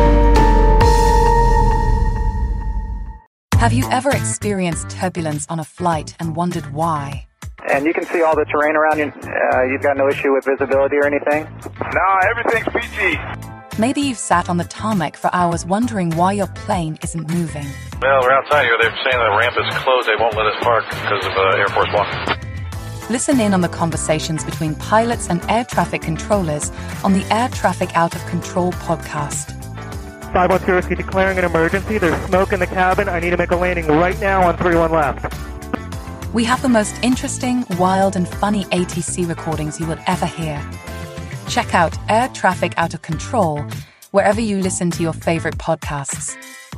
Have you ever experienced turbulence on a flight and wondered why? And you can see all the terrain around you. Uh, you've got no issue with visibility or anything? No, everything's peachy. Maybe you've sat on the tarmac for hours wondering why your plane isn't moving. Well, we're outside here. They're saying the ramp is closed. They won't let us park because of uh, Air Force One. Listen in on the conversations between pilots and air traffic controllers on the Air Traffic Out of Control podcast. five one two Whiskey declaring an emergency. There's smoke in the cabin. I need to make a landing right now on three one left. We have the most interesting, wild, and funny A T C recordings you will ever hear. Check out Air Traffic Out of Control wherever you listen to your favorite podcasts.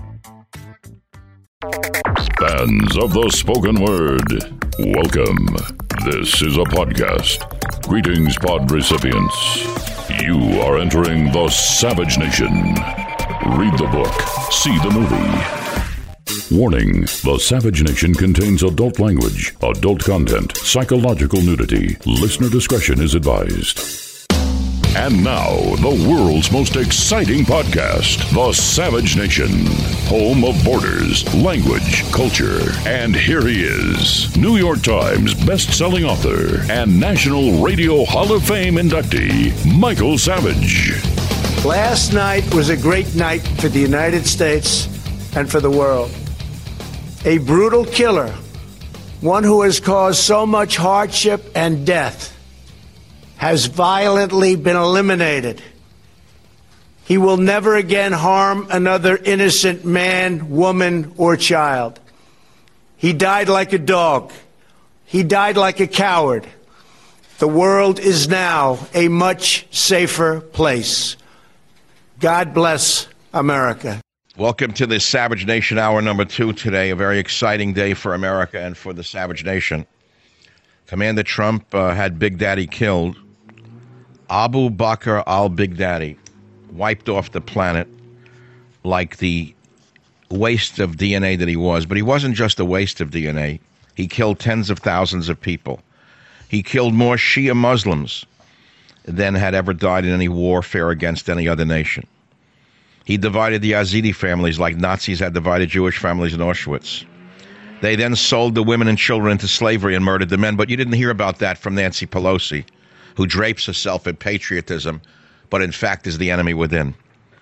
Fans of the spoken word, welcome. This is a podcast. Greetings, pod recipients. You are entering the Savage Nation. Read the book, see the movie. Warning, the Savage Nation contains adult language, adult content, psychological nudity. Listener discretion is advised. And now, the world's most exciting podcast, The Savage Nation, home of borders, language, culture. And here he is, New York Times best-selling author and National Radio Hall of Fame inductee, Michael Savage. Last night was a great night for the United States and for the world. A brutal killer, one who has caused so much hardship and death, has violently been eliminated. He will never again harm another innocent man, woman, or child. He died like a dog. He died like a coward. The world is now a much safer place. God bless America. Welcome to the Savage Nation Hour number two today. A very exciting day for America and for the Savage Nation. Commander Trump uh, had Big Daddy killed. Abu Bakr al-Big Daddy wiped off the planet like the waste of D N A that he was. But he wasn't just a waste of D N A. He killed tens of thousands of people. He killed more Shia Muslims than had ever died in any warfare against any other nation. He divided the Yazidi families like Nazis had divided Jewish families in Auschwitz. They then sold the women and children into slavery and murdered the men. But you didn't hear about that from Nancy Pelosi, who drapes herself in patriotism, but in fact is the enemy within.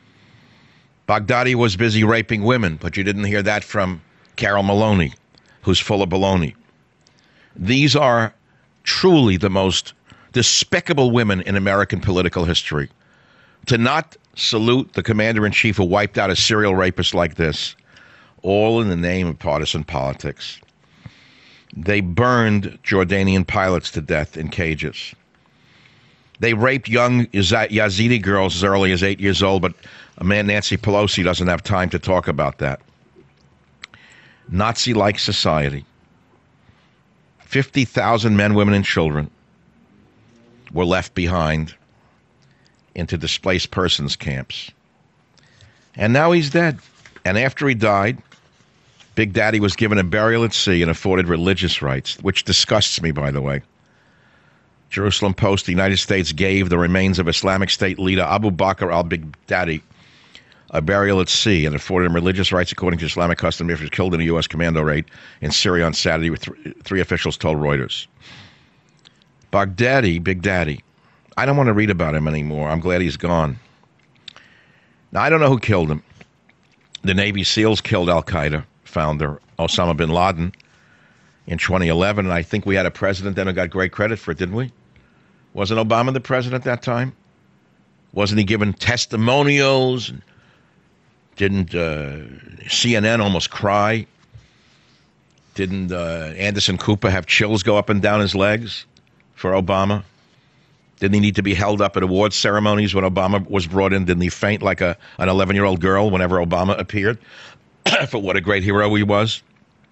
Baghdadi was busy raping women, but you didn't hear that from Carol Maloney, who's full of baloney. These are truly the most despicable women in American political history. To not salute the commander-in-chief who wiped out a serial rapist like this, all in the name of partisan politics. They burned Jordanian pilots to death in cages. They raped young Yazidi girls as early as eight years old, but a man, Nancy Pelosi, doesn't have time to talk about that. Nazi-like society. fifty thousand men, women, and children were left behind into displaced persons camps. And now he's dead. And after he died, Big Daddy was given a burial at sea and afforded religious rights, which disgusts me, by the way. Jerusalem Post, the United States gave the remains of Islamic State leader Abu Bakr al-Baghdadi a burial at sea and afforded him religious rights according to Islamic custom if he was killed in a U S commando raid in Syria on Saturday, with th- three officials told Reuters. Baghdadi, Big Daddy, I don't want to read about him anymore. I'm glad he's gone. Now, I don't know who killed him. The Navy SEALs killed al-Qaeda founder Osama bin Laden in twenty eleven, and I think we had a president then who got great credit for it, didn't we? Wasn't Obama the president at that time? Wasn't he given testimonials? And didn't uh, C N N almost cry? Didn't uh, Anderson Cooper have chills go up and down his legs for Obama? Didn't he need to be held up at awards ceremonies when Obama was brought in? Didn't he faint like a an eleven-year-old girl whenever Obama appeared? For what a great hero he was.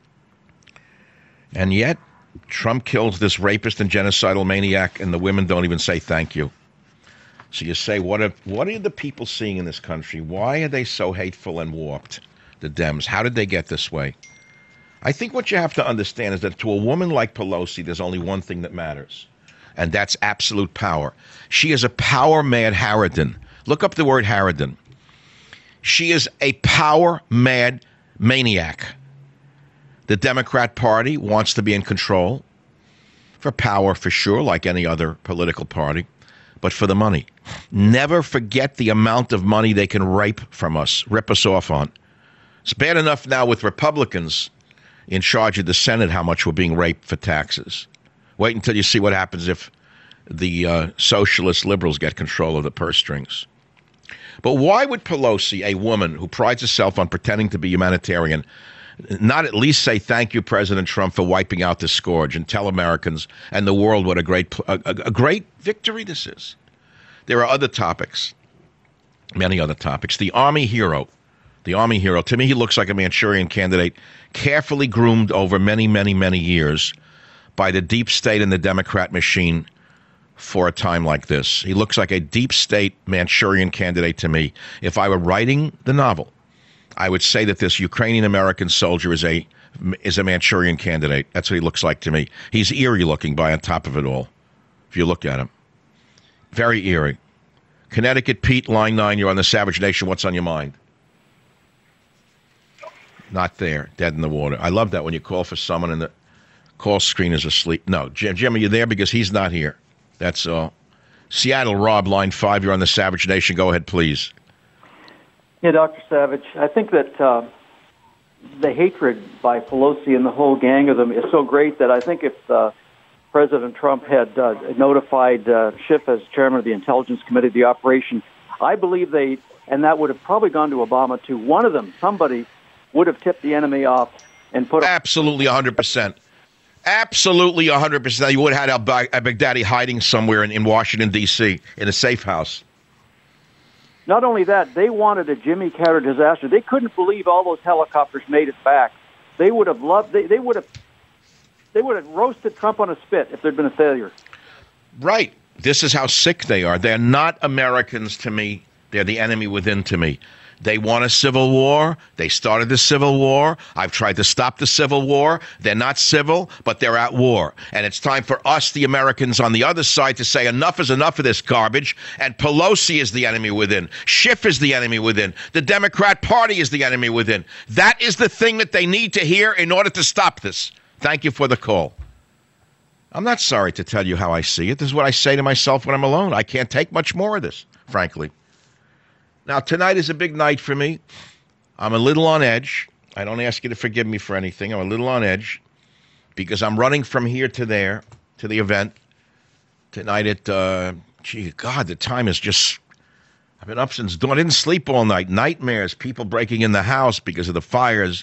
And yet, Trump kills this rapist and genocidal maniac, and the women don't even say thank you. So you say, what are, what are the people seeing in this country? Why are they so hateful and warped, the Dems? How did they get this way? I think what you have to understand is that to a woman like Pelosi, there's only one thing that matters, and that's absolute power. She is a power-mad harridan. Look up the word harridan. She is a power-mad maniac. The Democrat Party wants to be in control for power, for sure, like any other political party, but for the money. Never forget the amount of money they can rape from us, rip us off on. It's bad enough now with Republicans in charge of the Senate how much we're being raped for taxes. Wait until you see what happens if the uh, socialist liberals get control of the purse strings. But why would Pelosi, a woman who prides herself on pretending to be humanitarian, not at least say thank you, President Trump, for wiping out this scourge and tell Americans and the world what a great a, a great victory this is? There are other topics, many other topics. The Army hero, the Army hero, to me he looks like a Manchurian candidate, carefully groomed over many, many, many years by the deep state and the Democrat machine for a time like this. He looks like a deep state Manchurian candidate to me. If I were writing the novel, I would say that this Ukrainian-American soldier is a is a Manchurian candidate. That's what he looks like to me. He's eerie looking by on top of it all, if you look at him. Very eerie. Connecticut Pete, line nine, you're on the Savage Nation. What's on your mind? Not there. Dead in the water. I love that when you call for someone and the call screen is asleep. No, Jim, Jim, are you there? Because he's not here. That's all. Seattle, Rob, line five, you're on the Savage Nation. Go ahead, please. Yeah, Doctor Savage, I think that uh, the hatred by Pelosi and the whole gang of them is so great that I think if uh, President Trump had uh, notified uh, Schiff as chairman of the Intelligence Committee of the operation, I believe they, and that would have probably gone to Obama too, one of them, somebody, would have tipped the enemy off and put... Absolutely one hundred percent. Absolutely one hundred percent. You would have had al-Baghdadi hiding somewhere in, in Washington, D C, in a safe house. Not only that, they wanted a Jimmy Carter disaster. They couldn't believe all those helicopters made it back. They would have loved. They, they would have. They would have roasted Trump on a spit if there'd been a failure. Right. This is how sick they are. They're not Americans to me. They're the enemy within to me. They want a civil war. They started the civil war. I've tried to stop the civil war. They're not civil, but they're at war. And it's time for us, the Americans on the other side, to say enough is enough of this garbage. And Pelosi is the enemy within. Schiff is the enemy within. The Democrat Party is the enemy within. That is the thing that they need to hear in order to stop this. Thank you for the call. I'm not sorry to tell you how I see it. This is what I say to myself when I'm alone. I can't take much more of this, frankly. Now, tonight is a big night for me. I'm a little on edge. I don't ask you to forgive me for anything. I'm a little on edge because I'm running from here to there to the event tonight at, uh, gee, God, the time is just, I've been up since dawn. I didn't sleep all night. Nightmares, people breaking in the house because of the fires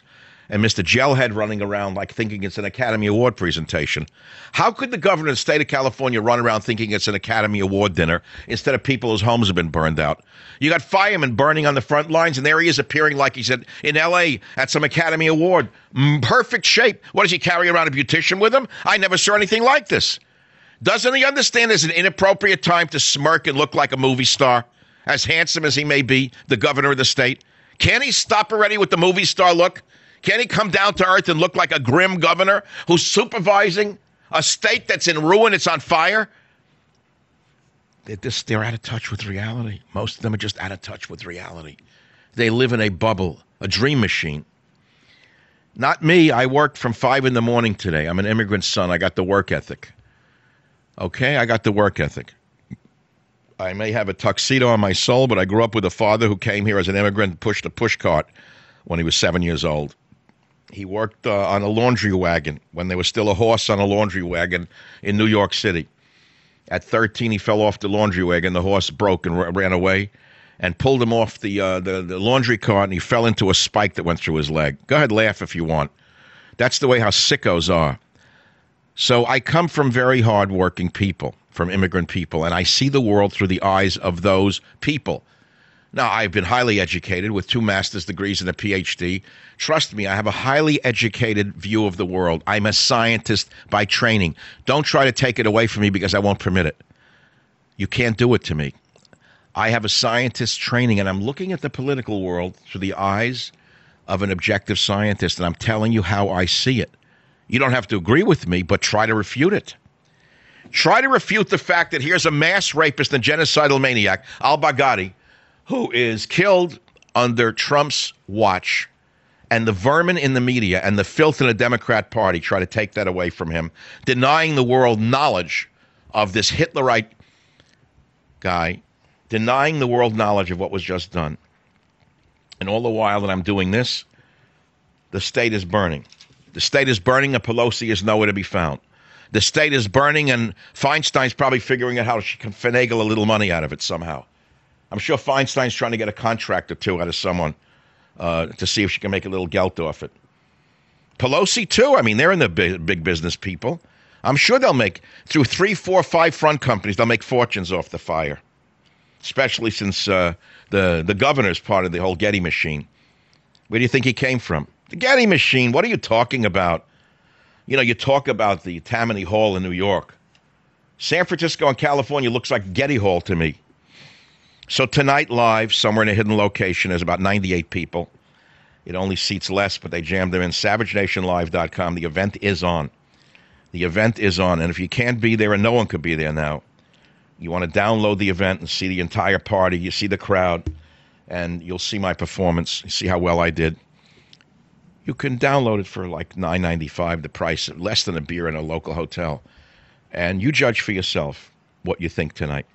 and Mister Gelhead running around like thinking it's an Academy Award presentation. How could the governor of the state of California run around thinking it's an Academy Award dinner instead of people whose homes have been burned out? You got firemen burning on the front lines, and there he is appearing like he's at, in L A at some Academy Award. Mm, perfect shape. What, does he carry around a beautician with him? I never saw anything like this. Doesn't he understand there's an inappropriate time to smirk and look like a movie star? As handsome as he may be, the governor of the state. Can't he stop already with the movie star look? Can't he come down to earth and look like a grim governor who's supervising a state that's in ruin, it's on fire? They're, just, they're out of touch with reality. Most of them are just out of touch with reality. They live in a bubble, a dream machine. Not me. I worked from five in the morning today. I'm an immigrant son. I got the work ethic. Okay, I got the work ethic. I may have a tuxedo on my soul, but I grew up with a father who came here as an immigrant and pushed a push cart when he was seven years old. He worked uh, on a laundry wagon when there was still a horse on a laundry wagon in New York City. At thirteen, he fell off the laundry wagon. The horse broke and r- ran away and pulled him off the, uh, the, the laundry cart, and he fell into a spike that went through his leg. Go ahead, laugh if you want. That's the way how sickos are. So I come from very hardworking people, from immigrant people, and I see the world through the eyes of those people. Now, I've been highly educated with two master's degrees and a P H D. Trust me, I have a highly educated view of the world. I'm a scientist by training. Don't try to take it away from me because I won't permit it. You can't do it to me. I have a scientist training, and I'm looking at the political world through the eyes of an objective scientist, and I'm telling you how I see it. You don't have to agree with me, but try to refute it. Try to refute the fact that here's a mass rapist and genocidal maniac, al-Baghdadi, who is killed under Trump's watch, and the vermin in the media and the filth in the Democrat Party try to take that away from him, denying the world knowledge of this Hitlerite guy, denying the world knowledge of what was just done. And all the while that I'm doing this, the state is burning. The state is burning, and Pelosi is nowhere to be found. The state is burning, and Feinstein's probably figuring out how she can finagle a little money out of it somehow. I'm sure Feinstein's trying to get a contract or two out of someone uh, to see if she can make a little gelt off it. Pelosi, too. I mean, they're in the big, big business people. I'm sure they'll make, through three, four, five front companies, they'll make fortunes off the fire, especially since uh, the, the governor's part of the whole Getty machine. Where do you think he came from? The Getty machine. What are you talking about? You know, you talk about the Tammany Hall in New York. San Francisco and California looks like Getty Hall to me. So tonight live, somewhere in a hidden location, there's about ninety-eight people. It only seats less, but they jammed them in. savage nation live dot com. The event is on. The event is on. And if you can't be there, and no one could be there now, you want to download the event and see the entire party. You see the crowd, and you'll see my performance. You see how well I did. You can download it for like nine ninety-five, the price, less than a beer in a local hotel. And you judge for yourself what you think tonight.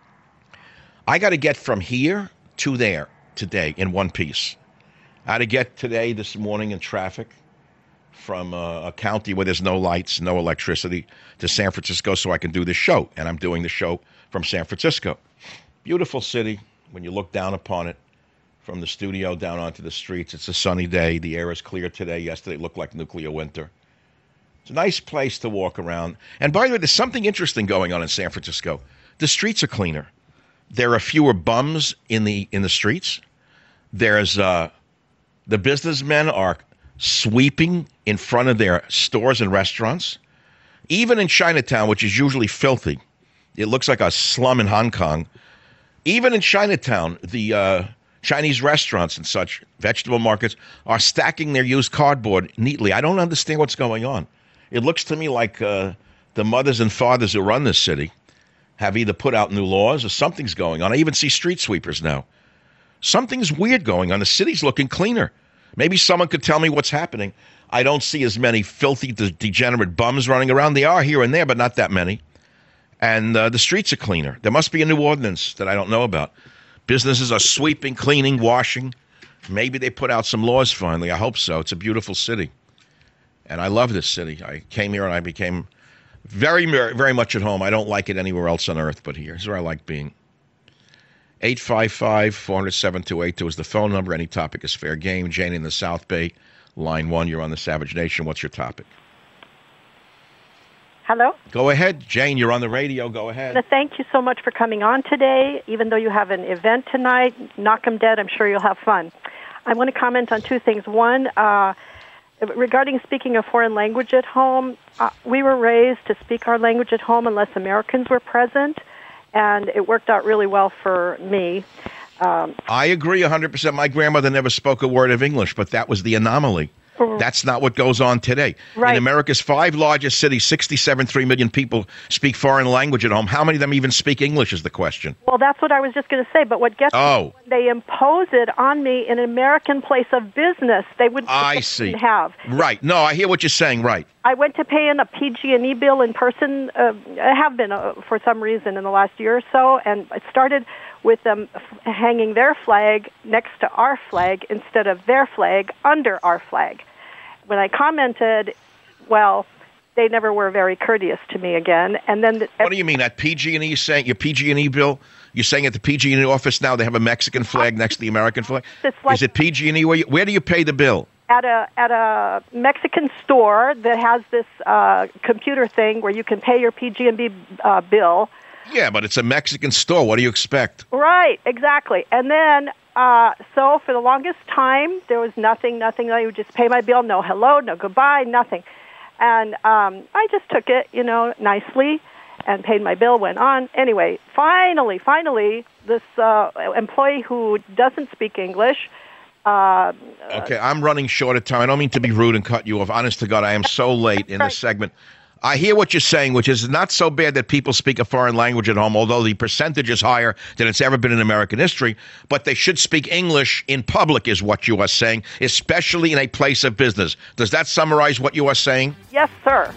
I got to get from here to there today in one piece. I had to get today, this morning in traffic from uh, a county where there's no lights, no electricity, to San Francisco so I can do this show. And I'm doing the show from San Francisco. Beautiful city when you look down upon it. From the studio down onto the streets. It's a sunny day. The air is clear today. Yesterday it looked like nuclear winter. It's a nice place to walk around. And by the way, there's something interesting going on in San Francisco. The streets are cleaner. There are fewer bums in the in the streets. There's uh, the businessmen are sweeping in front of their stores and restaurants. Even in Chinatown, which is usually filthy, it looks like a slum in Hong Kong. Even in Chinatown, the uh, Chinese restaurants and such, vegetable markets, are stacking their used cardboard neatly. I don't understand what's going on. It looks to me like uh, the mothers and fathers who run this city have either put out new laws or something's going on. I even see street sweepers now. Something's weird going on. The city's looking cleaner. Maybe someone could tell me what's happening. I don't see as many filthy, de- degenerate bums running around. They are here and there, but not that many. And uh, the streets are cleaner. There must be a new ordinance that I don't know about. Businesses are sweeping, cleaning, washing. Maybe they put out some laws finally. I hope so. It's a beautiful city. And I love this city. I came here and I became very, very much at home. I don't like it anywhere else on earth but here. Here's where I like being. eight five five, four hundred, seven two eight two is the phone number. Any topic is fair game. Jane in the South Bay, Line one, you're on the Savage Nation. What's your topic? Hello? Go ahead. Jane, you're on the radio. Go ahead. Thank you so much for coming on today. Even though you have an event tonight, knock 'em dead, I'm sure you'll have fun. I want to comment on two things. One, uh, regarding speaking a foreign language at home, uh, we were raised to speak our language at home unless Americans were present, and it worked out really well for me. Um, I agree one hundred percent. My grandmother never spoke a word of English, but that was the anomaly. That's not what goes on today. Right. In America's five largest cities, sixty-seven, three million people speak foreign language at home. How many of them even speak English is the question. Well, that's what I was just going to say. But what gets oh. me, when they impose it on me in an American place of business, they would I see. have. Right. No, I hear what you're saying. Right. I went to pay in a P G and E bill in person. Uh, I have been uh, for some reason in the last year or so, and it started with them f- hanging their flag next to our flag instead of their flag under our flag. When I commented, well, they never were very courteous to me again. And then, the, what do you mean? At P G and E, saying your P G and E bill? You're saying at the P G and E office now they have a Mexican flag next to the American flag? It's like, is it P G and E? Where, you, where do you pay the bill? At a at a Mexican store that has this uh, computer thing where you can pay your P G and E uh, bill. Yeah, but it's a Mexican store. What do you expect? Right, exactly. And then, uh, so for the longest time, there was nothing, nothing. I would just pay my bill, no hello, no goodbye, nothing. And um, I just took it, you know, nicely and paid my bill, went on. Anyway, finally, finally, this uh, employee who doesn't speak English. Uh, okay, I'm running short of time. I don't mean to be rude and cut you off. Honest to God, I am so late in this segment. I hear what you're saying, which is not so bad that people speak a foreign language at home, although the percentage is higher than it's ever been in American history. But they should speak English in public is what you are saying, especially in a place of business. Does that summarize what you are saying? Yes, sir.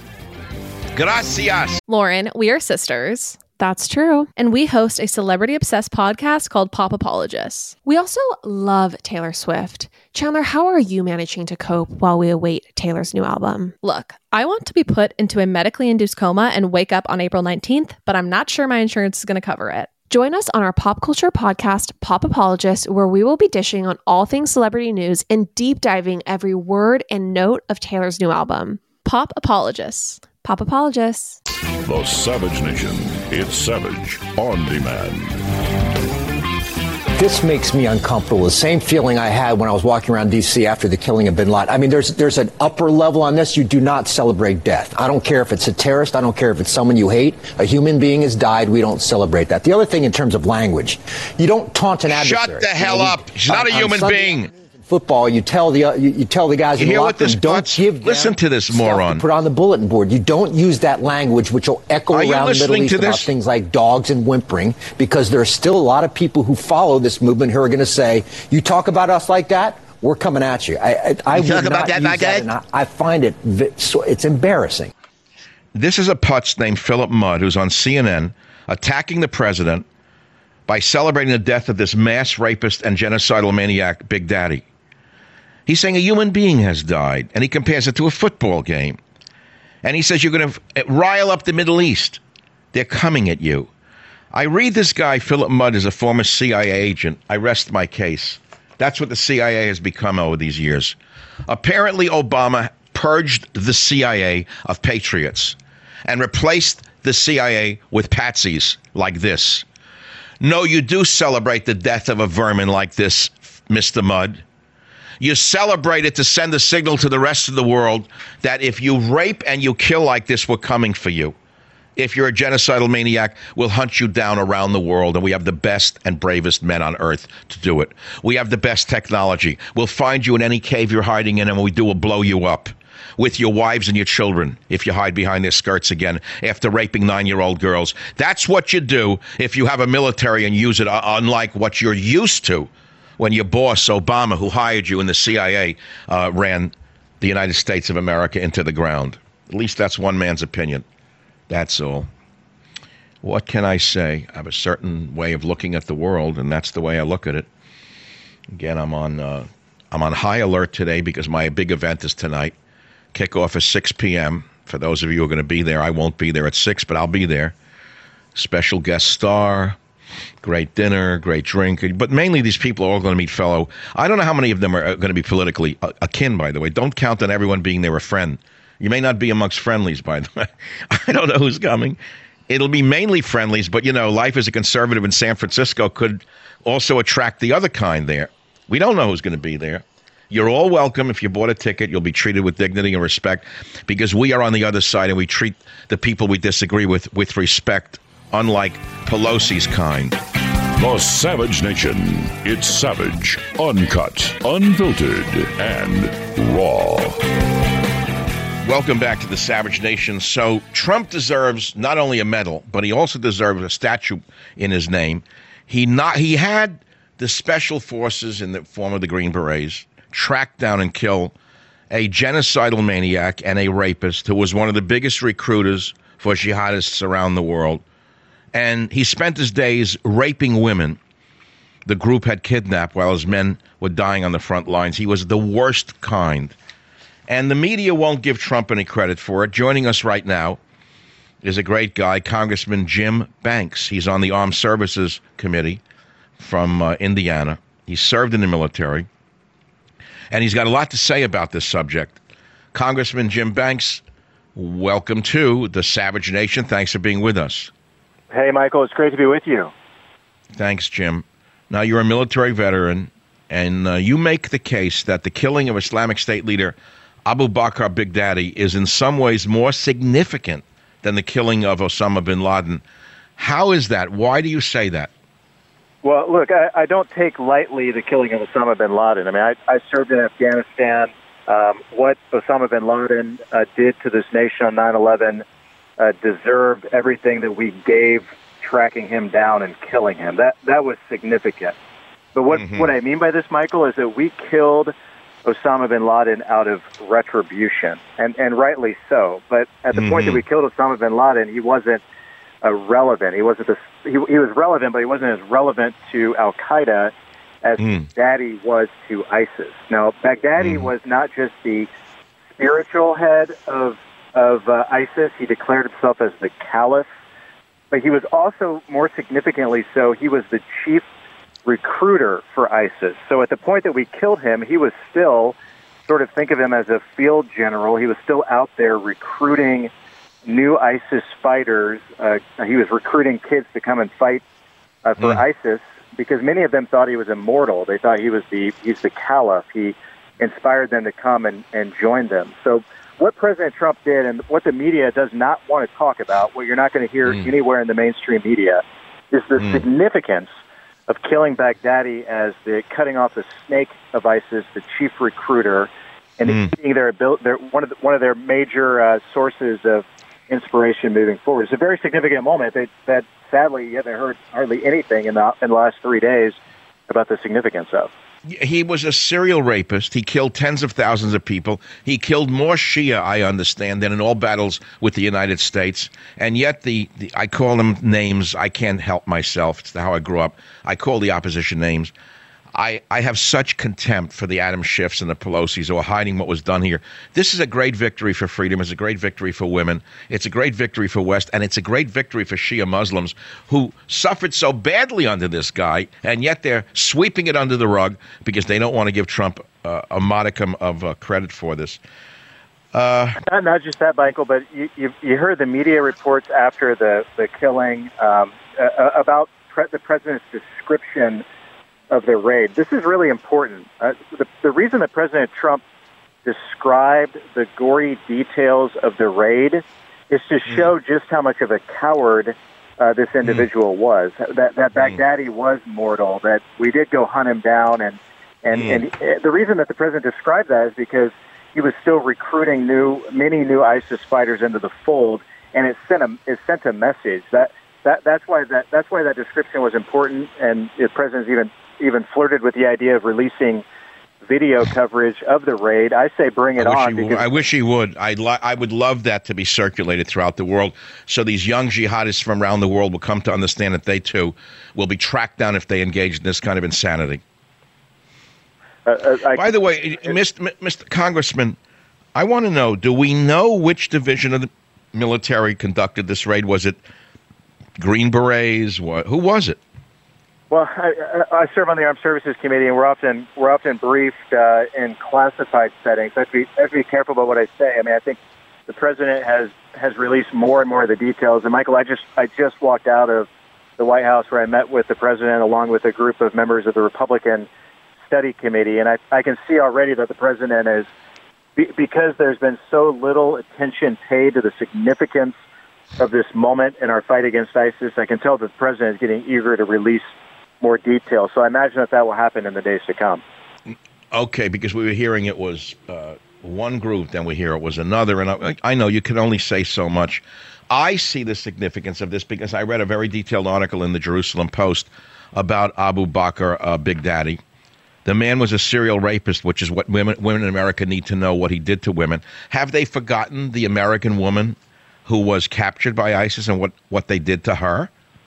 Gracias. Lauren, we are sisters. That's true. And we host a celebrity-obsessed podcast called Pop Apologists. We also love Taylor Swift. Chandler, how are you managing to cope while we await Taylor's new album? Look, I want to be put into a medically induced coma and wake up on April nineteenth, but I'm not sure my insurance is going to cover it. Join us on our pop culture podcast, Pop Apologists, where we will be dishing on all things celebrity news and deep diving every word and note of Taylor's new album. Pop Apologists. Pop Apologists. The Savage Nation. It's Savage on Demand. This makes me uncomfortable. The same feeling I had when I was walking around D C after the killing of bin Laden. I mean, there's there's an upper level on this. You do not celebrate death. I don't care if it's a terrorist. I don't care if it's someone you hate. A human being has died. We don't celebrate that. The other thing in terms of language, you don't taunt an adversary. Shut the hell you know, up. She's not a human being. Football, you tell the uh, you, you tell the guys you in the hear locker room, don't butts? give them Listen to this moron. To put on the bulletin board. You don't use that language, which will echo Are around the Middle East about things like dogs and whimpering, because there are still a lot of people who follow this movement who are going to say, "You talk about us like that, we're coming at you." I, I, I you would talk not about that use like that, that? and I, I find it so it's embarrassing. This is a putz named Philip Mudd who's on C N N attacking the president by celebrating the death of this mass rapist and genocidal maniac, Big Daddy. He's saying a human being has died, and he compares it to a football game. And he says you're going to rile up the Middle East. They're coming at you. I read this guy, Philip Mudd, is a former C I A agent. I rest my case. That's what the C I A has become over these years. Apparently, Obama purged the C I A of patriots and replaced the C I A with patsies like this. No, you do celebrate the death of a vermin like this, Mister Mudd. You celebrate it to send a signal to the rest of the world that if you rape and you kill like this, we're coming for you. If you're a genocidal maniac, we'll hunt you down around the world, and we have the best and bravest men on earth to do it. We have the best technology. We'll find you in any cave you're hiding in, and when we do, we'll blow you up with your wives and your children if you hide behind their skirts again after raping nine-year-old girls. That's what you do if you have a military and use it, unlike what you're used to when your boss, Obama, who hired you in the C I A, uh, ran the United States of America into the ground. At least that's one man's opinion. That's all. What can I say? I have a certain way of looking at the world, and that's the way I look at it. Again, I'm on uh, I'm on high alert today because my big event is tonight. Kickoff is six p.m. For those of you who are going to be there, I won't be there at six, but I'll be there. Special guest star. great dinner, great drink. But mainly these people are all going to meet fellow. I don't know how many of them are going to be politically akin, by the way. Don't count on everyone being there a friend. You may not be amongst friendlies, by the way. I don't know who's coming. It'll be mainly friendlies, but, you know, life as a conservative in San Francisco could also attract the other kind there. We don't know who's going to be there. You're all welcome. If you bought a ticket, you'll be treated with dignity and respect because we are on the other side and we treat the people we disagree with with respect, unlike Pelosi's kind. The Savage Nation. It's savage, uncut, unfiltered, and raw. Welcome back to the Savage Nation. So Trump deserves not only a medal, but he also deserves a statue in his name. He not he had the special forces in the form of the Green Berets track down and kill a genocidal maniac and a rapist who was one of the biggest recruiters for jihadists around the world. And he spent his days raping women the group had kidnapped while his men were dying on the front lines. He was the worst kind. And the media won't give Trump any credit for it. Joining us right now is a great guy, Congressman Jim Banks. He's on the Armed Services Committee from uh, Indiana. He served in the military. And he's got a lot to say about this subject. Congressman Jim Banks, welcome to the Savage Nation. Thanks for being with us. Hey, Michael. It's great to be with you. Thanks, Jim. Now, you're a military veteran, and uh, you make the case that the killing of Islamic State leader Abu Bakr Baghdadi is in some ways more significant than the killing of Osama bin Laden. How is that? Why do you say that? Well, look, I, I don't take lightly the killing of Osama bin Laden. I mean, I, I served in Afghanistan. Um, what Osama bin Laden uh, did to this nation on nine eleven uh, deserved everything that we gave tracking him down and killing him. That that was significant. But what, mm-hmm. what I mean by this, Michael, is that we killed Osama bin Laden out of retribution, and, and rightly so. But at the mm-hmm. point that we killed Osama bin Laden, he wasn't uh, relevant. He wasn't the, he, he was relevant, but he wasn't as relevant to Al Qaeda as mm. Baghdadi was to ISIS. Now, Baghdadi mm. was not just the spiritual head of of uh, ISIS. He declared himself as the caliph, but he was also, more significantly so, he was the chief recruiter for ISIS. So at the point that we killed him, he was still, sort of think of him as a field general. He was still out there recruiting new ISIS fighters. Uh, he was recruiting kids to come and fight uh, for mm. ISIS because many of them thought he was immortal. They thought he was the he's the caliph. He inspired them to come and, and join them. So what President Trump did and what the media does not want to talk about, what you're not going to hear mm. anywhere in the mainstream media, is the mm. significance of killing Baghdadi as the cutting off the snake of ISIS, the chief recruiter, and mm. being their, their one of the, one of their major uh, sources of inspiration moving forward. It's a very significant moment that, that sadly you haven't heard hardly anything in the in the last three days about the significance of. He was a serial rapist. He killed tens of thousands of people. He killed more Shia, I understand, than in all battles with the United States. And yet, the, the I call them names. I can't help myself. It's how I grew up. I call the opposition names. I, I have such contempt for the Adam Schiffs and the Pelosi's who are hiding what was done here. This is a great victory for freedom. It's a great victory for women. It's a great victory for West. And it's a great victory for Shia Muslims who suffered so badly under this guy. And yet they're sweeping it under the rug because they don't want to give Trump uh, a modicum of uh, credit for this. Uh, not, not just that, Michael, but you, you, you heard the media reports after the, the killing um, uh, about pre- the president's description of the raid. This is really important. Uh, the, the reason that President Trump described the gory details of the raid is to show mm. just how much of a coward uh, this individual mm. was. That that Baghdadi mm. was mortal. That we did go hunt him down, and and mm. and the reason that the president described that is because he was still recruiting new many new ISIS fighters into the fold, and it sent a it sent a message that that that's why that that's why that description was important, and the president's even. even flirted with the idea of releasing video coverage of the raid. I say bring it I on. Because I wish he would. I'd li- I would love that to be circulated throughout the world so these young jihadists from around the world will come to understand that they, too, will be tracked down if they engage in this kind of insanity. Uh, uh, I, By the way, Mister Mister Congressman, I want to know, do we know which division of the military conducted this raid? Was it Green Berets? What, who was it? Well, I, I serve on the Armed Services Committee, and we're often we're often briefed uh, in classified settings. I have, to be, I have to be careful about what I say. I mean, I think the president has, has released more and more of the details. And Michael, I just I just walked out of the White House where I met with the president along with a group of members of the Republican Study Committee, and I, I can see already that the president is, be, because there's been so little attention paid to the significance of this moment in our fight against ISIS, I can tell that the president is getting eager to release more detail. So I imagine that that will happen in the days to come. Okay, because we were hearing it was uh, one group, then we hear it was another, and I, I know you can only say so much. I see the significance of this because I read a very detailed article in the Jerusalem Post about Abu Bakr uh, Big Daddy. The man was a serial rapist, which is what women, women in America need to know, what he did to women. Have they forgotten the American woman who was captured by ISIS and what, what they did to her?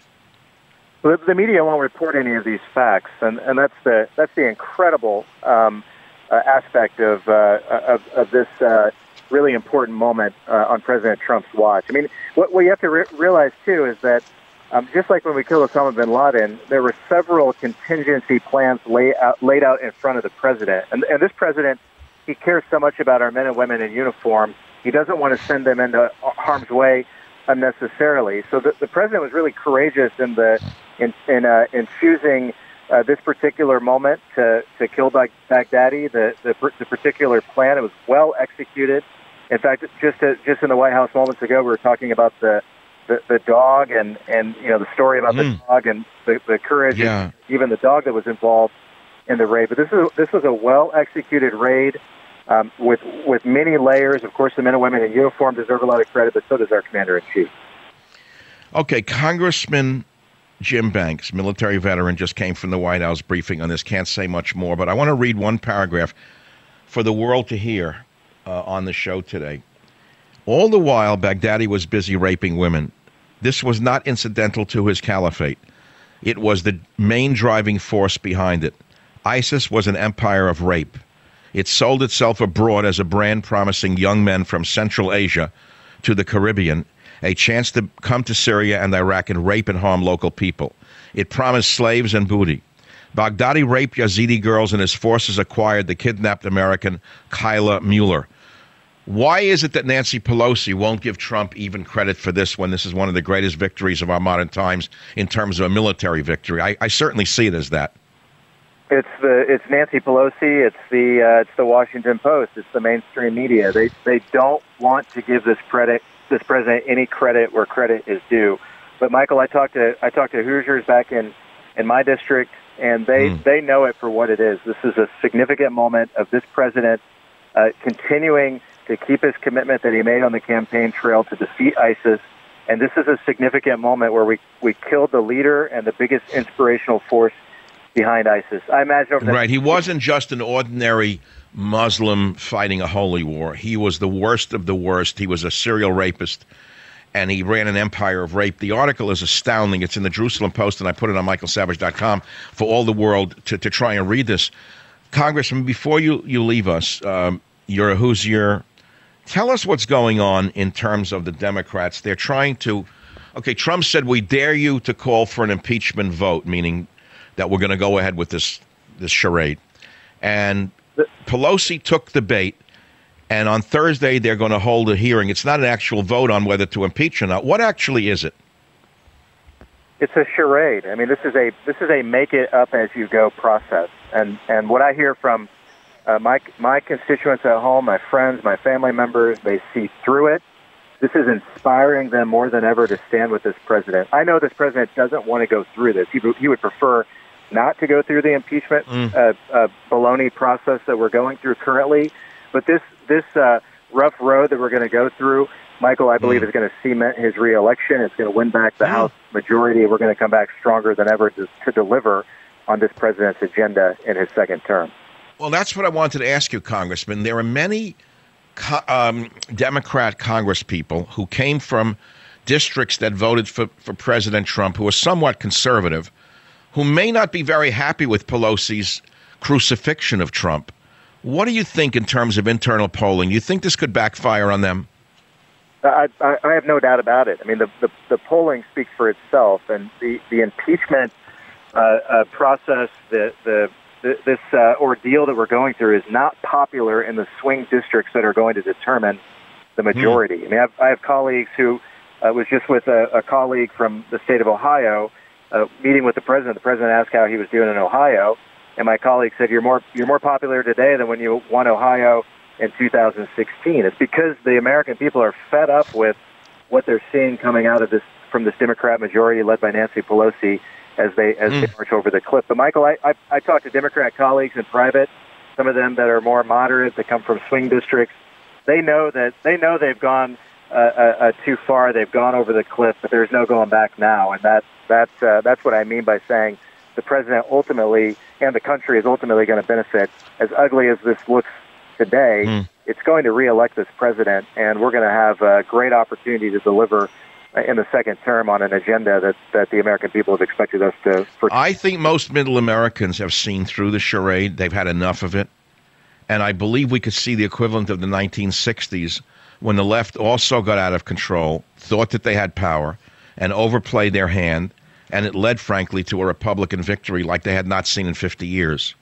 Well, the media won't report any of these facts, and, and that's the that's the incredible um, uh, aspect of, uh, of of this uh, really important moment uh, on President Trump's watch. I mean, what, what you have to re- realize too is that um, just like when we killed Osama bin Laden, there were several contingency plans lay out, laid out in front of the president, and, and this president, he cares so much about our men and women in uniform. He doesn't want to send them into harm's way unnecessarily. So the, the president was really courageous in the in in, uh, in choosing uh, this particular moment to, to kill Baghdadi. The, the the particular plan, it was well executed. In fact, just to, just in the White House moments ago, we were talking about the the, the dog and, and you know the story about mm. the dog and the, the courage, yeah. and even the dog that was involved in the raid. But this is this was a well executed raid. Um, with with many layers. Of course, the men and women in uniform deserve a lot of credit, but so does our commander-in-chief. Okay, Congressman Jim Banks, military veteran, just came from the White House briefing on this. Can't say much more, but I want to read one paragraph for the world to hear uh, on the show today. All the while, Baghdadi was busy raping women. This was not incidental to his caliphate. It was the main driving force behind it. ISIS was an empire of rape. It sold itself abroad as a brand promising young men from Central Asia to the Caribbean a chance to come to Syria and Iraq and rape and harm local people. It promised slaves and booty. Baghdadi raped Yazidi girls and his forces acquired the kidnapped American Kyla Mueller. Why is it that Nancy Pelosi won't give Trump even credit for this when this is one of the greatest victories of our modern times in terms of a military victory? I, I certainly see it as that. It's the it's Nancy Pelosi. It's the uh, it's the Washington Post. It's the mainstream media. They they don't want to give this credit this president any credit where credit is due. But Michael, I talked to I talked to Hoosiers back in, in my district, and they mm. they know it for what it is. This is a significant moment of this president uh, continuing to keep his commitment that he made on the campaign trail to defeat ISIS. And this is a significant moment where we we killed the leader and the biggest inspirational force behind ISIS. I imagine over right. He wasn't just an ordinary Muslim fighting a holy war. He was the worst of the worst. He was a serial rapist, and he ran an empire of rape. The article is astounding. It's in the Jerusalem Post, and I put it on michael savage dot com for all the world to, to try and read this. Congressman, before you, you leave us, um, you're a Hoosier. Tell us what's going on in terms of the Democrats. They're trying to, okay, Trump said, we dare you to call for an impeachment vote, meaning that we're going to go ahead with this this charade. And Pelosi took the bait, and on Thursday they're going to hold a hearing. It's not an actual vote on whether to impeach or not. What actually is it? It's a charade. I mean, this is a this is a make it up as you go process. And and what I hear from uh, my my constituents at home, my friends, my family members, they see through it. This is inspiring them more than ever to stand with this president. I know this president doesn't want to go through this. He, he would prefer not to go through the impeachment mm. uh, uh, baloney process that we're going through currently. But this this uh, rough road that we're going to go through, Michael, I believe, mm. is going to cement his reelection. It's going to win back the mm. House majority. We're going to come back stronger than ever to, to deliver on this president's agenda in his second term. Well, that's what I wanted to ask you, Congressman. There are many co- um, Democrat congresspeople who came from districts that voted for, for President Trump, who are somewhat conservative, who may not be very happy with Pelosi's crucifixion of Trump. What do you think in terms of internal polling? You think this could backfire on them? I, I, I have no doubt about it. I mean, the, the, the polling speaks for itself, and the, the impeachment uh, uh, process, the, the, the this uh, ordeal that we're going through is not popular in the swing districts that are going to determine the majority. Mm. I mean, I have, I have colleagues who uh, was just with a, a colleague from the state of Ohio, uh, meeting with the president. The president asked how he was doing in Ohio, and my colleague said, "You're more you're more popular today than when you won Ohio in two thousand sixteen." It's because the American people are fed up with what they're seeing coming out of this from this Democrat majority led by Nancy Pelosi as they as mm. they march over the cliff. But Michael, I, I I talked to Democrat colleagues in private, some of them that are more moderate, that come from swing districts. They know that they know they've gone uh, uh, uh, too far. They've gone over the cliff, but there's no going back now. And that that's uh, that's what I mean by saying the president ultimately and the country is ultimately going to benefit. As ugly as this looks today, mm. it's going to reelect this president, and we're going to have a great opportunity to deliver in the second term on an agenda that, that the American people have expected us to. For- I think most middle Americans have seen through the charade. They've had enough of it. And I believe we could see the equivalent of the nineteen sixties when the left also got out of control, thought that they had power, and overplayed their hand, and it led, frankly, to a Republican victory like they had not seen in fifty years.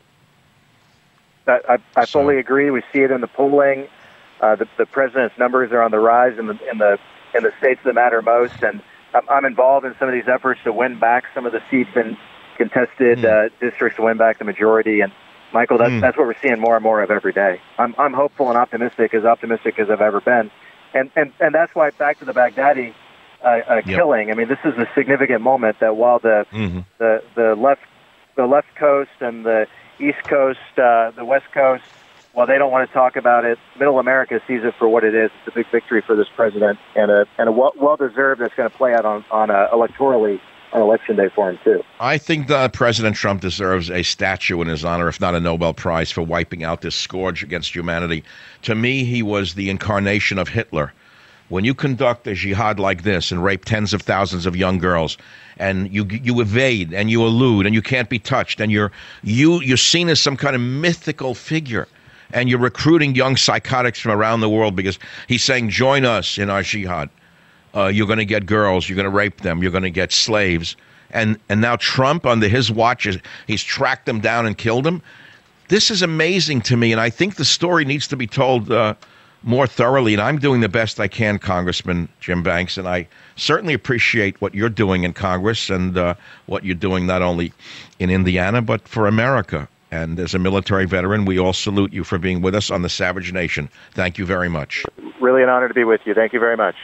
I, I, I so. fully agree. We see it in the polling. Uh, the, the president's numbers are on the rise in the in the in the states that matter most, and I'm, I'm involved in some of these efforts to win back some of the seats in contested mm. uh, districts, to win back the majority. And Michael, that's, mm. that's what we're seeing more and more of every day. I'm I'm hopeful and optimistic, as optimistic as I've ever been, and and, and that's why, back to the Baghdadi uh, uh, yep. killing. I mean, this is a significant moment that while the mm-hmm. the the left the left coast and the East Coast, uh, the West Coast, while they don't want to talk about it, Middle America sees it for what it is. It's a big victory for this president, and a and a well, well deserved that's going to play out on on uh, electorally. On Election Day for him, too. I think that President Trump deserves a statue in his honor, if not a Nobel Prize, for wiping out this scourge against humanity. To me, he was the incarnation of Hitler. When you conduct a jihad like this and rape tens of thousands of young girls, and you you evade and you elude and you can't be touched, and you're you you're seen as some kind of mythical figure, and you're recruiting young psychotics from around the world because he's saying, join us in our jihad. Uh, you're going to get girls, you're going to rape them, you're going to get slaves. And and now Trump, under his watch, he's tracked them down and killed them. This is amazing to me, and I think the story needs to be told uh, more thoroughly, and I'm doing the best I can, Congressman Jim Banks, and I certainly appreciate what you're doing in Congress and uh, what you're doing not only in Indiana, but for America. And as a military veteran, we all salute you for being with us on the Savage Nation. Thank you very much. Really an honor to be with you. Thank you very much.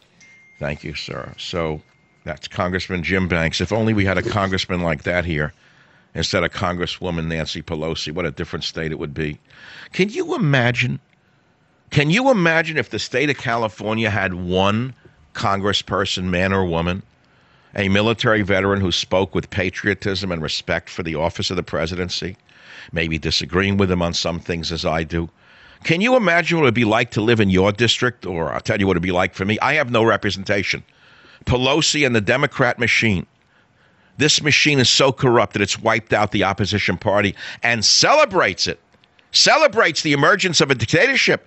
Thank you, sir. So that's Congressman Jim Banks. If only we had a congressman like that here instead of Congresswoman Nancy Pelosi. What a different state it would be. Can you imagine? Can you imagine if the state of California had one congressperson, man or woman, a military veteran who spoke with patriotism and respect for the office of the presidency, maybe disagreeing with him on some things as I do? Can you imagine what it would be like to live in your district? Or I'll tell you what it would be like for me. I have no representation. Pelosi and the Democrat machine. This machine is so corrupt that it's wiped out the opposition party and celebrates it. Celebrates the emergence of a dictatorship.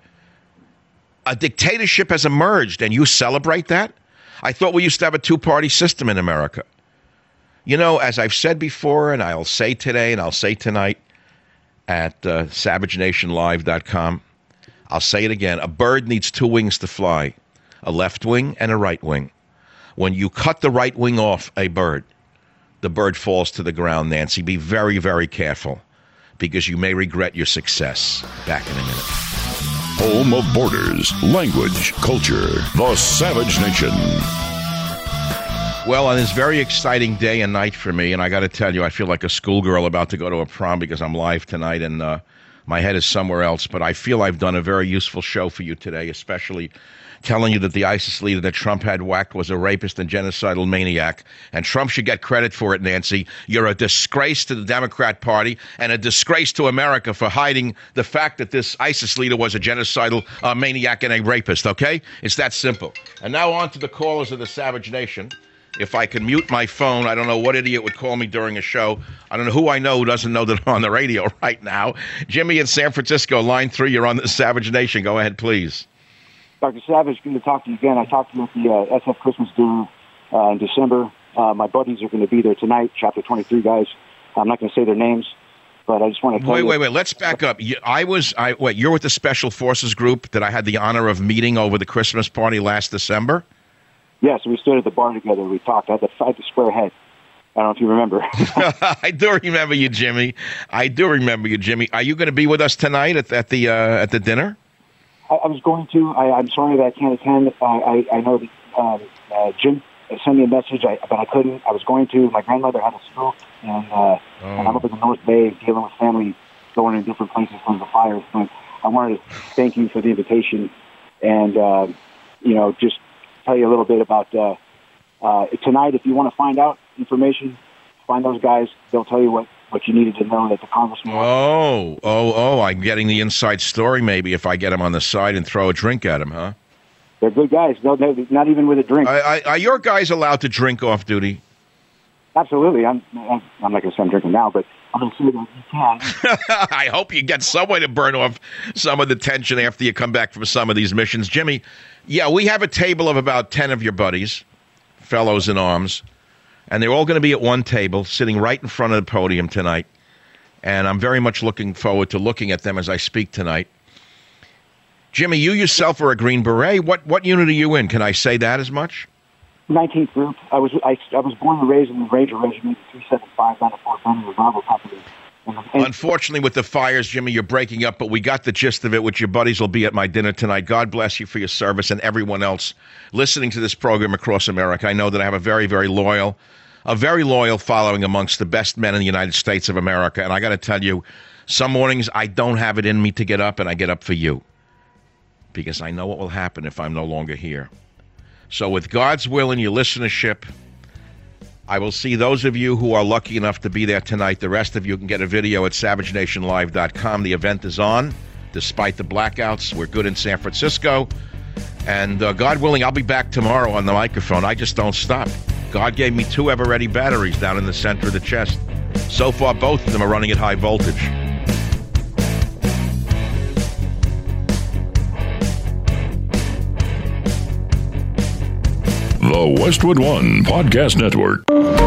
A dictatorship has emerged, and you celebrate that? I thought we used to have a two-party system in America. You know, as I've said before, and I'll say today, and I'll say tonight, at uh, savage nation live dot com. I'll say it again. A bird needs two wings to fly, a left wing and a right wing. When you cut the right wing off a bird, the bird falls to the ground, Nancy. Be very, very careful, because you may regret your success. Back in a minute. Home of borders, language, culture, the Savage Nation. Well, on this very exciting day and night for me, and I got to tell you, I feel like a schoolgirl about to go to a prom because I'm live tonight and uh, my head is somewhere else. But I feel I've done a very useful show for you today, especially telling you that the ISIS leader that Trump had whacked was a rapist and genocidal maniac. And Trump should get credit for it, Nancy. You're a disgrace to the Democrat Party and a disgrace to America for hiding the fact that this ISIS leader was a genocidal uh, maniac and a rapist, okay? It's that simple. And now on to the callers of the Savage Nation. If I can mute my phone, I don't know what idiot would call me during a show. I don't know who I know who doesn't know that I'm on the radio right now. Jimmy in San Francisco, line three, you're on the Savage Nation. Go ahead, please. Doctor Savage, good to talk to you again. I talked to you at the uh, S F Christmas dinner uh, in December. Uh, my buddies are going to be there tonight, Chapter twenty-three guys. I'm not going to say their names, but I just want to tell wait, you. Wait, wait, wait. Let's back up. You, I was, I wait, you're with the Special Forces group that I had the honor of meeting over the Christmas party last December? Yes, we stood at the bar together. We talked. I had the, I had the square head. I don't know if you remember. I do remember you, Jimmy. I do remember you, Jimmy. Are you going to be with us tonight at, at the uh, at the dinner? I, I was going to. I, I'm sorry that I can't attend. I, I, I know that um, uh, Jim sent me a message, I, but I couldn't. I was going to. My grandmother had a stroke, and, uh, oh. and I'm up in the North Bay dealing with family, going in different places from the fires. But I wanted to thank you for the invitation, and uh, you know, just tell you a little bit about uh, uh, tonight. If you want to find out information, find those guys. They'll tell you what, what you needed to know that the congressman. Oh, oh, oh! I'm getting the inside story. Maybe if I get him on the side and throw a drink at him, huh? They're good guys. No, not even with a drink. Are, are, are your guys allowed to drink off duty? Absolutely. I'm. I'm not going to say I'm drinking now, but I'm going to say that you can. I hope you get some way to burn off some of the tension after you come back from some of these missions, Jimmy. Yeah, we have a table of about ten of your buddies, fellows in arms. And they're all going to be at one table, sitting right in front of the podium tonight. And I'm very much looking forward to looking at them as I speak tonight. Jimmy, you yourself are a Green Beret. What what unit are you in? Can I say that as much? nineteenth Group. I was I, I was born and raised in the Ranger Regiment, three seventy-five, down at Fort Benning, the Bravo Company. Unfortunately, with the fires, Jimmy, you're breaking up, but we got the gist of it, which your buddies will be at my dinner tonight. God bless you for your service and everyone else listening to this program across America. I know that I have a very, very loyal, a very loyal following amongst the best men in the United States of America. And I got to tell you, some mornings I don't have it in me to get up, and I get up for you because I know what will happen if I'm no longer here. So with God's will and your listenership, I will see those of you who are lucky enough to be there tonight. The rest of you can get a video at savage nation live dot com. The event is on, despite the blackouts. We're good in San Francisco. And uh, God willing, I'll be back tomorrow on the microphone. I just don't stop. God gave me two ever-ready batteries down in the center of the chest. So far, both of them are running at high voltage. The Westwood One Podcast Network.